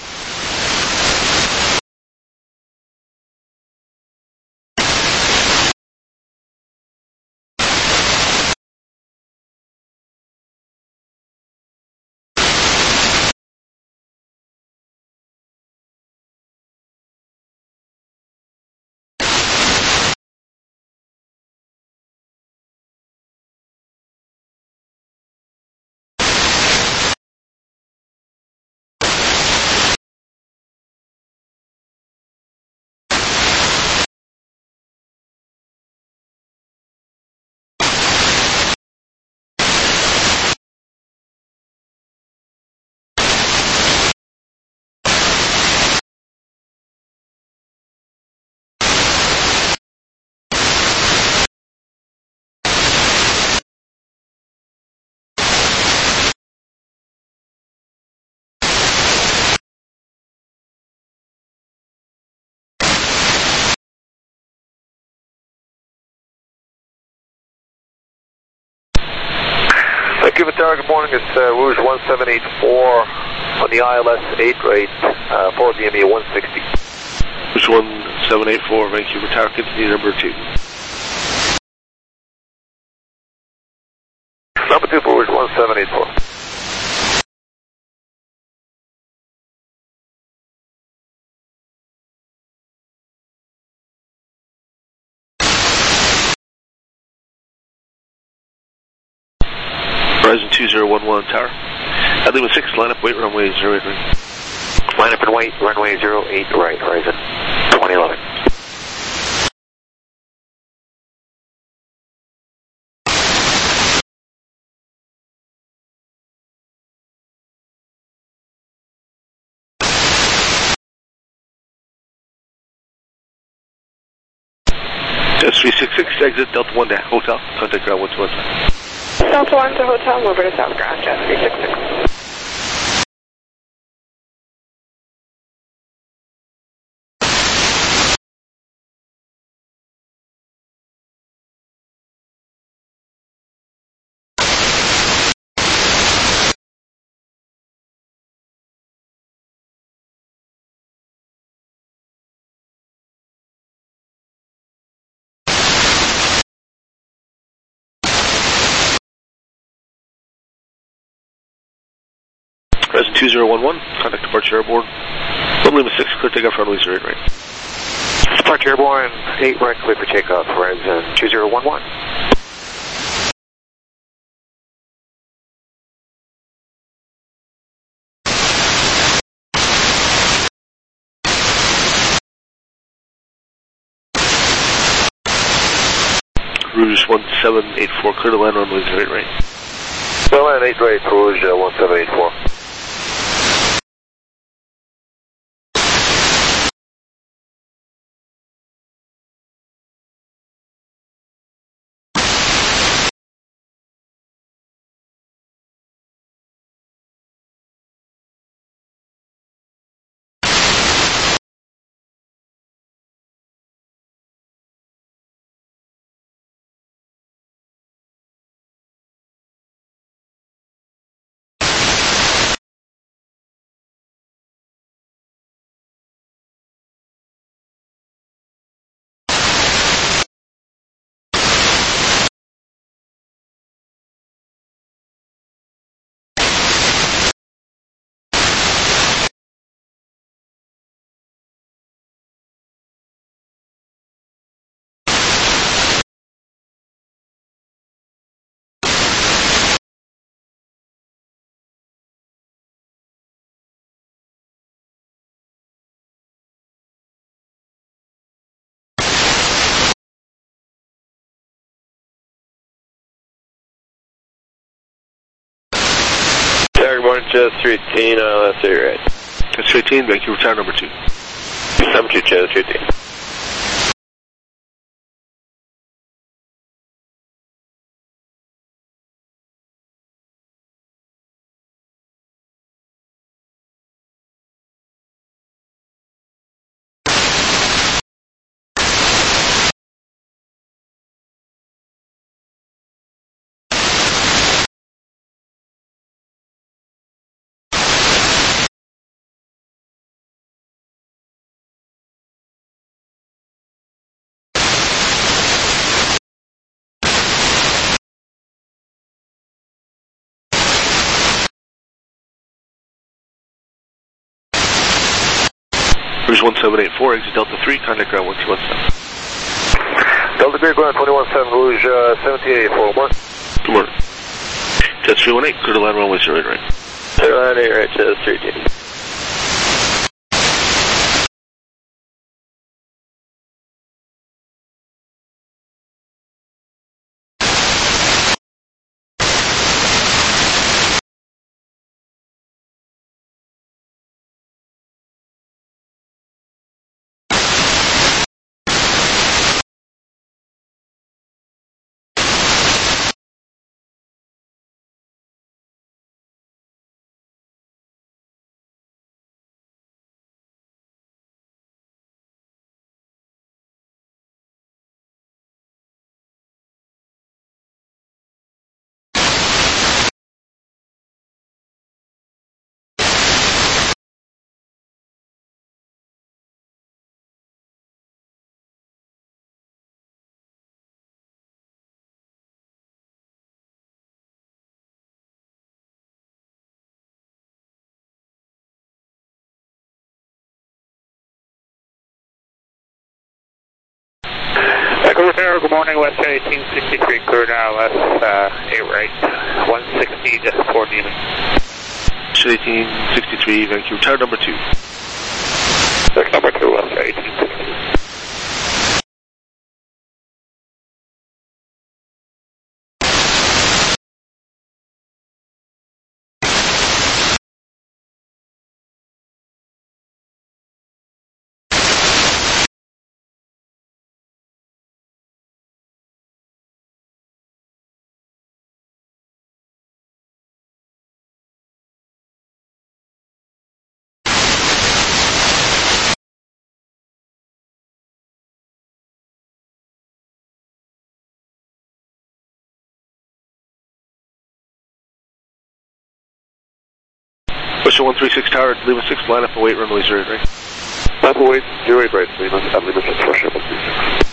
Thank you, Vitara. Good morning. It's uh, Rouge one seven eight four on the I L S eight rate uh, for D M E one sixty. Rouge one seven eight four, Vancouver Tower, continue number two. Number two for Rouge one seven eight four. Horizon two zero one one Tower. At Lima six, line up, wait, runway zero eight right. Line up and wait, runway zero eight right, Horizon twenty eleven. Jazz three six six, exit Delta one to Hotel, contact ground one two one seven. Delta one to Hotel, move over to South Ground, Jazz three six six. Horizon two zero one one, contact departure airborne. One Lima six, clear takeoff runway zero eight right. Departure airborne, eight right, clear for takeoff, Horizon two zero one one. Rouge one seven eight four, clear to land runway zero eight right. So land eight right, Rouge uh, one seven eight four. Good morning, Jazz three eighteen, uh, that's eight right. Jazz three eighteen, Vancouver Tower number two. Number two, Jazz three eighteen. Cruise one seven eight four, exit Delta three, contact ground one two one seven. Delta three, ground twenty-one seven, Rouge, uh, seventy-eight, four, one. Good morning. Jet three one eight, clear to land runway zero eight right. zero nine eight right, Jet three eighteen. Echo Tower, good morning, West eighteen sixty-three, clear now, left, uh, eight right, one sixty, just four Newman. eighteen sixty-three, Vancouver Tower number two. Deck number two, West eighteen sixty-three. Question one three six Tower, Lima six, line up and wait, runway zero eight right. Line up and wait, zero eight right, Lima, I'm Lima six, Russia, one three six.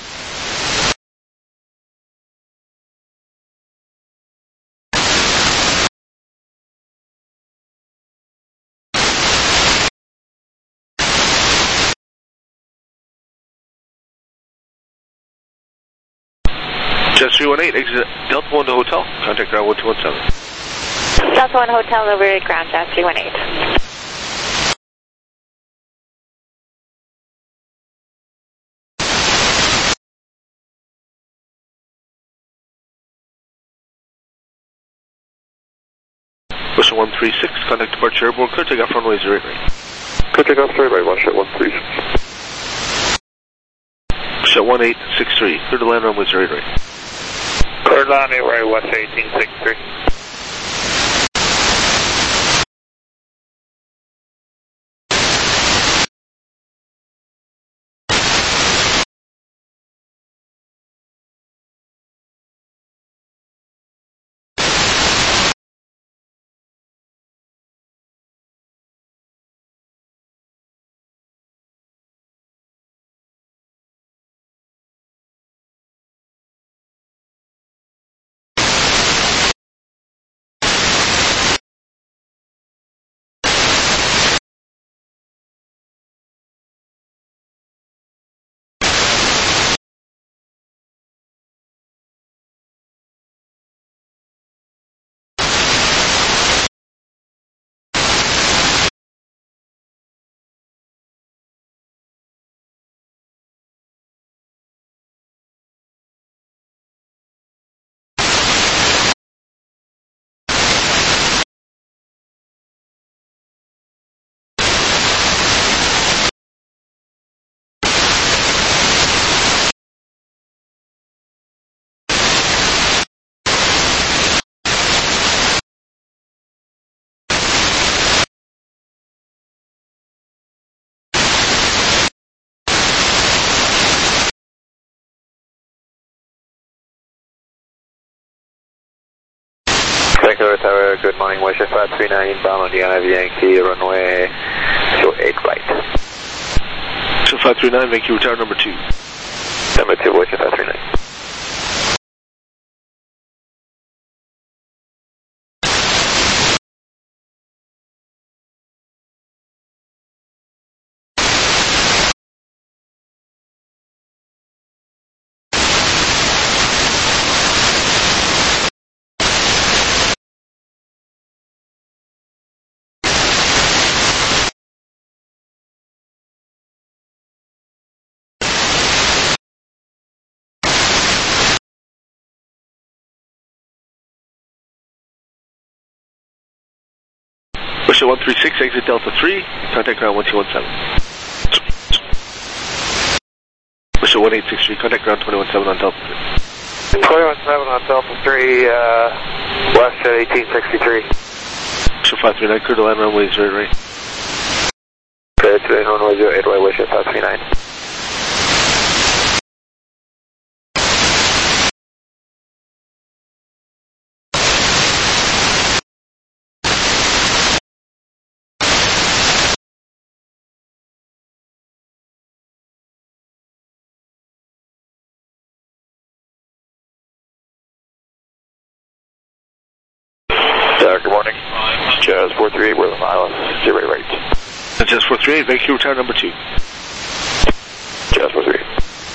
Jet three one eight, exit Delta one to hotel, contact ground one two one seven. Delta one Hotel over at ground, Jet three one eight. Question one three six, contact departure airborne, clear takeoff runway zero eight right. Clear takeoff straight right, Russia, one three six. Shot one eight six three, clear to land runway zero eight right. Clear land eight right, West eighteen sixty-three. Vancouver Tower, good morning, Wisher five three nine, inbound on the N I V Yankee, runway zero eight right. So five three nine, Vancouver Tower number two. Number two, Wisher five three nine. Wisher one three six, exit Delta three, contact ground one two one seven. Wisher one eight six three, contact ground twenty one seven on Delta three. twenty one seven on Delta three, uh, west at eighteen sixty-three. Wisher five three nine, clear to land runway zero eight right. Clear to land runway zero eight right, Wisher five three nine. Uh, good morning. Jazz four three eight, we're the Miles, zero eight right. Jazz four three eight, Vancouver tower number two. Jazz four three eight.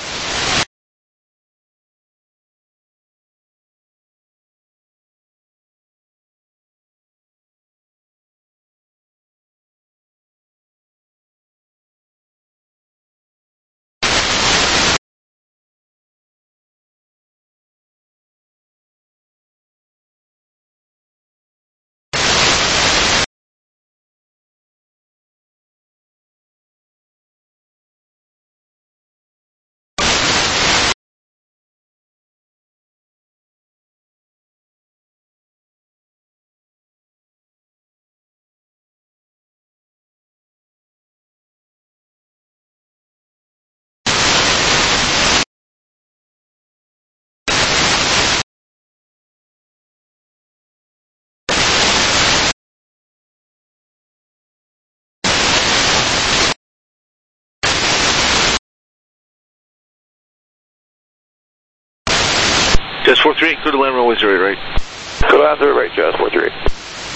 Jazz four three eight, clear to land runway zero eight right. Go down zero right, Jazz four three eight.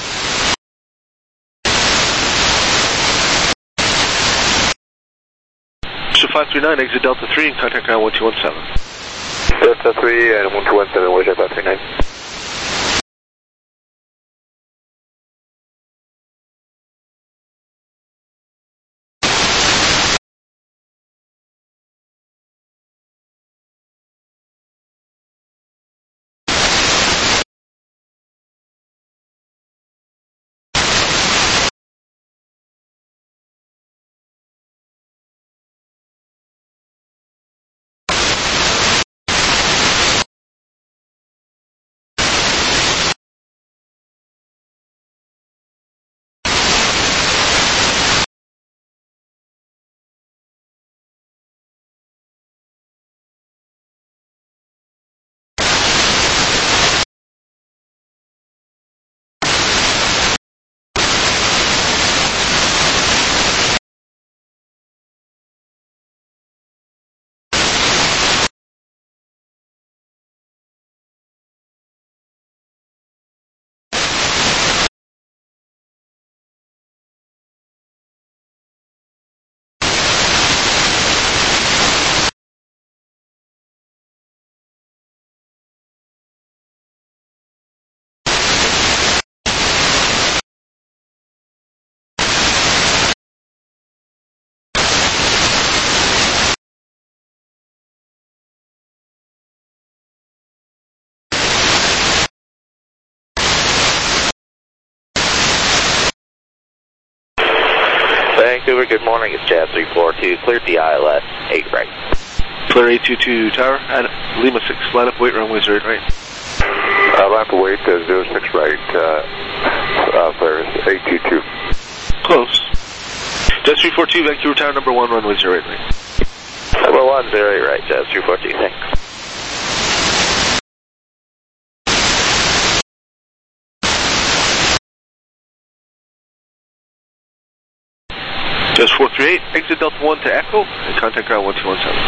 Wisher five three nine, exit Delta three, and contact ground one two one seven. Delta three and one two one seven, Wisher five three nine. Vancouver, good morning, it's Jazz three four two, cleared the aisle at eight right. Clear eight two two tower, and Lima six, line up, wait, runway zero eight right. I'll have to wait, uh, zero six right, uh, uh, clear eight two two. Close. Jazz three four two, Vancouver tower number one, runway zero eight right. Number one, zero eight right, Jazz three four two, thanks. Jazz four three eight, exit Delta one to Echo, and contact ground one two one seven.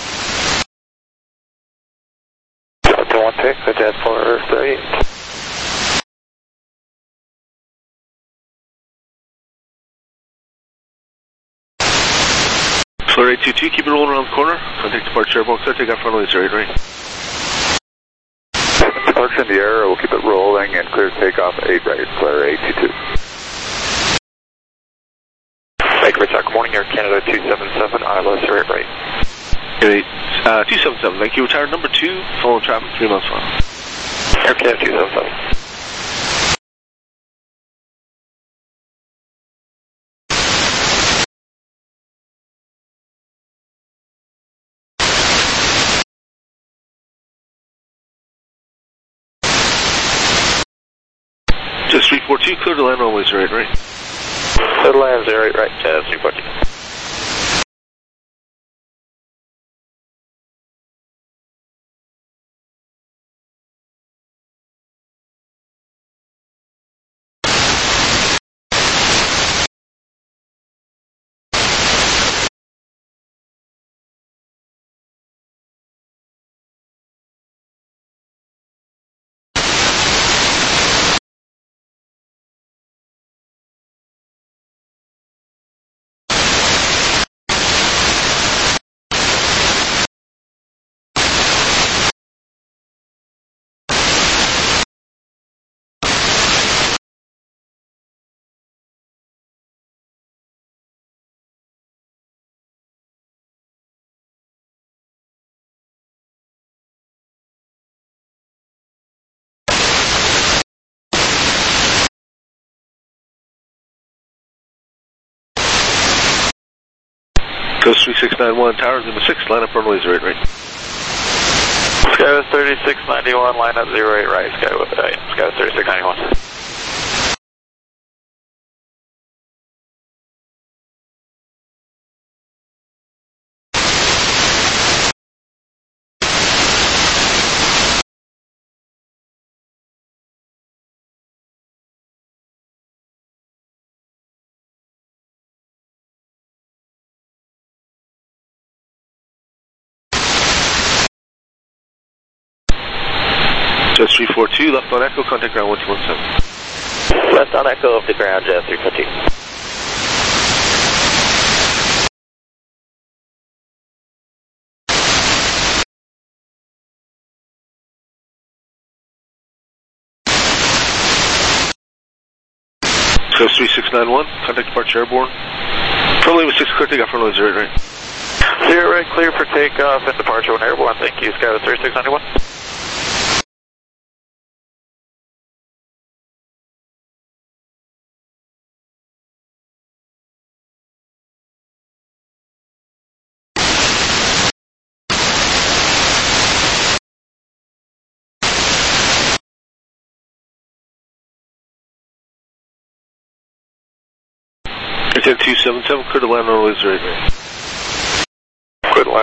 Delta one to Echo, Jazz four three eight. Fleur eight two two, keep it rolling around the corner, contact departure airborne, clear takeoff runway zero eight right. Departure in the air, we'll keep it rolling and clear takeoff eight right, Fleur eight two two. Vancouver, good morning, Air Canada two seven seven, I L S zero eight right. Eight, uh, two seven seven, Vancouver tower number two, following traffic, three miles per hour. Air Canada two seven seven. four two, clear to land runway zero eight right. Clear to land zero eight right, uh, three four two. Coast three six nine one, tower Lima six, line up runway zero eight right. Skywest thirty-six ninety-one, line up zero eight right, Skywest, uh, yeah, Skywest thirty-six ninety-one. Jets three four two, left on echo, contact ground one two one seven. Left on echo of the ground, Jet three four two. Coast three six nine one, contact departure airborne. From Lima six, clear takeoff runway zero eight right. Zero right, clear for takeoff and departure when airborne, thank you, Skywest thirty-six ninety-one. ten two seven seven, clear to land runway zero eight right.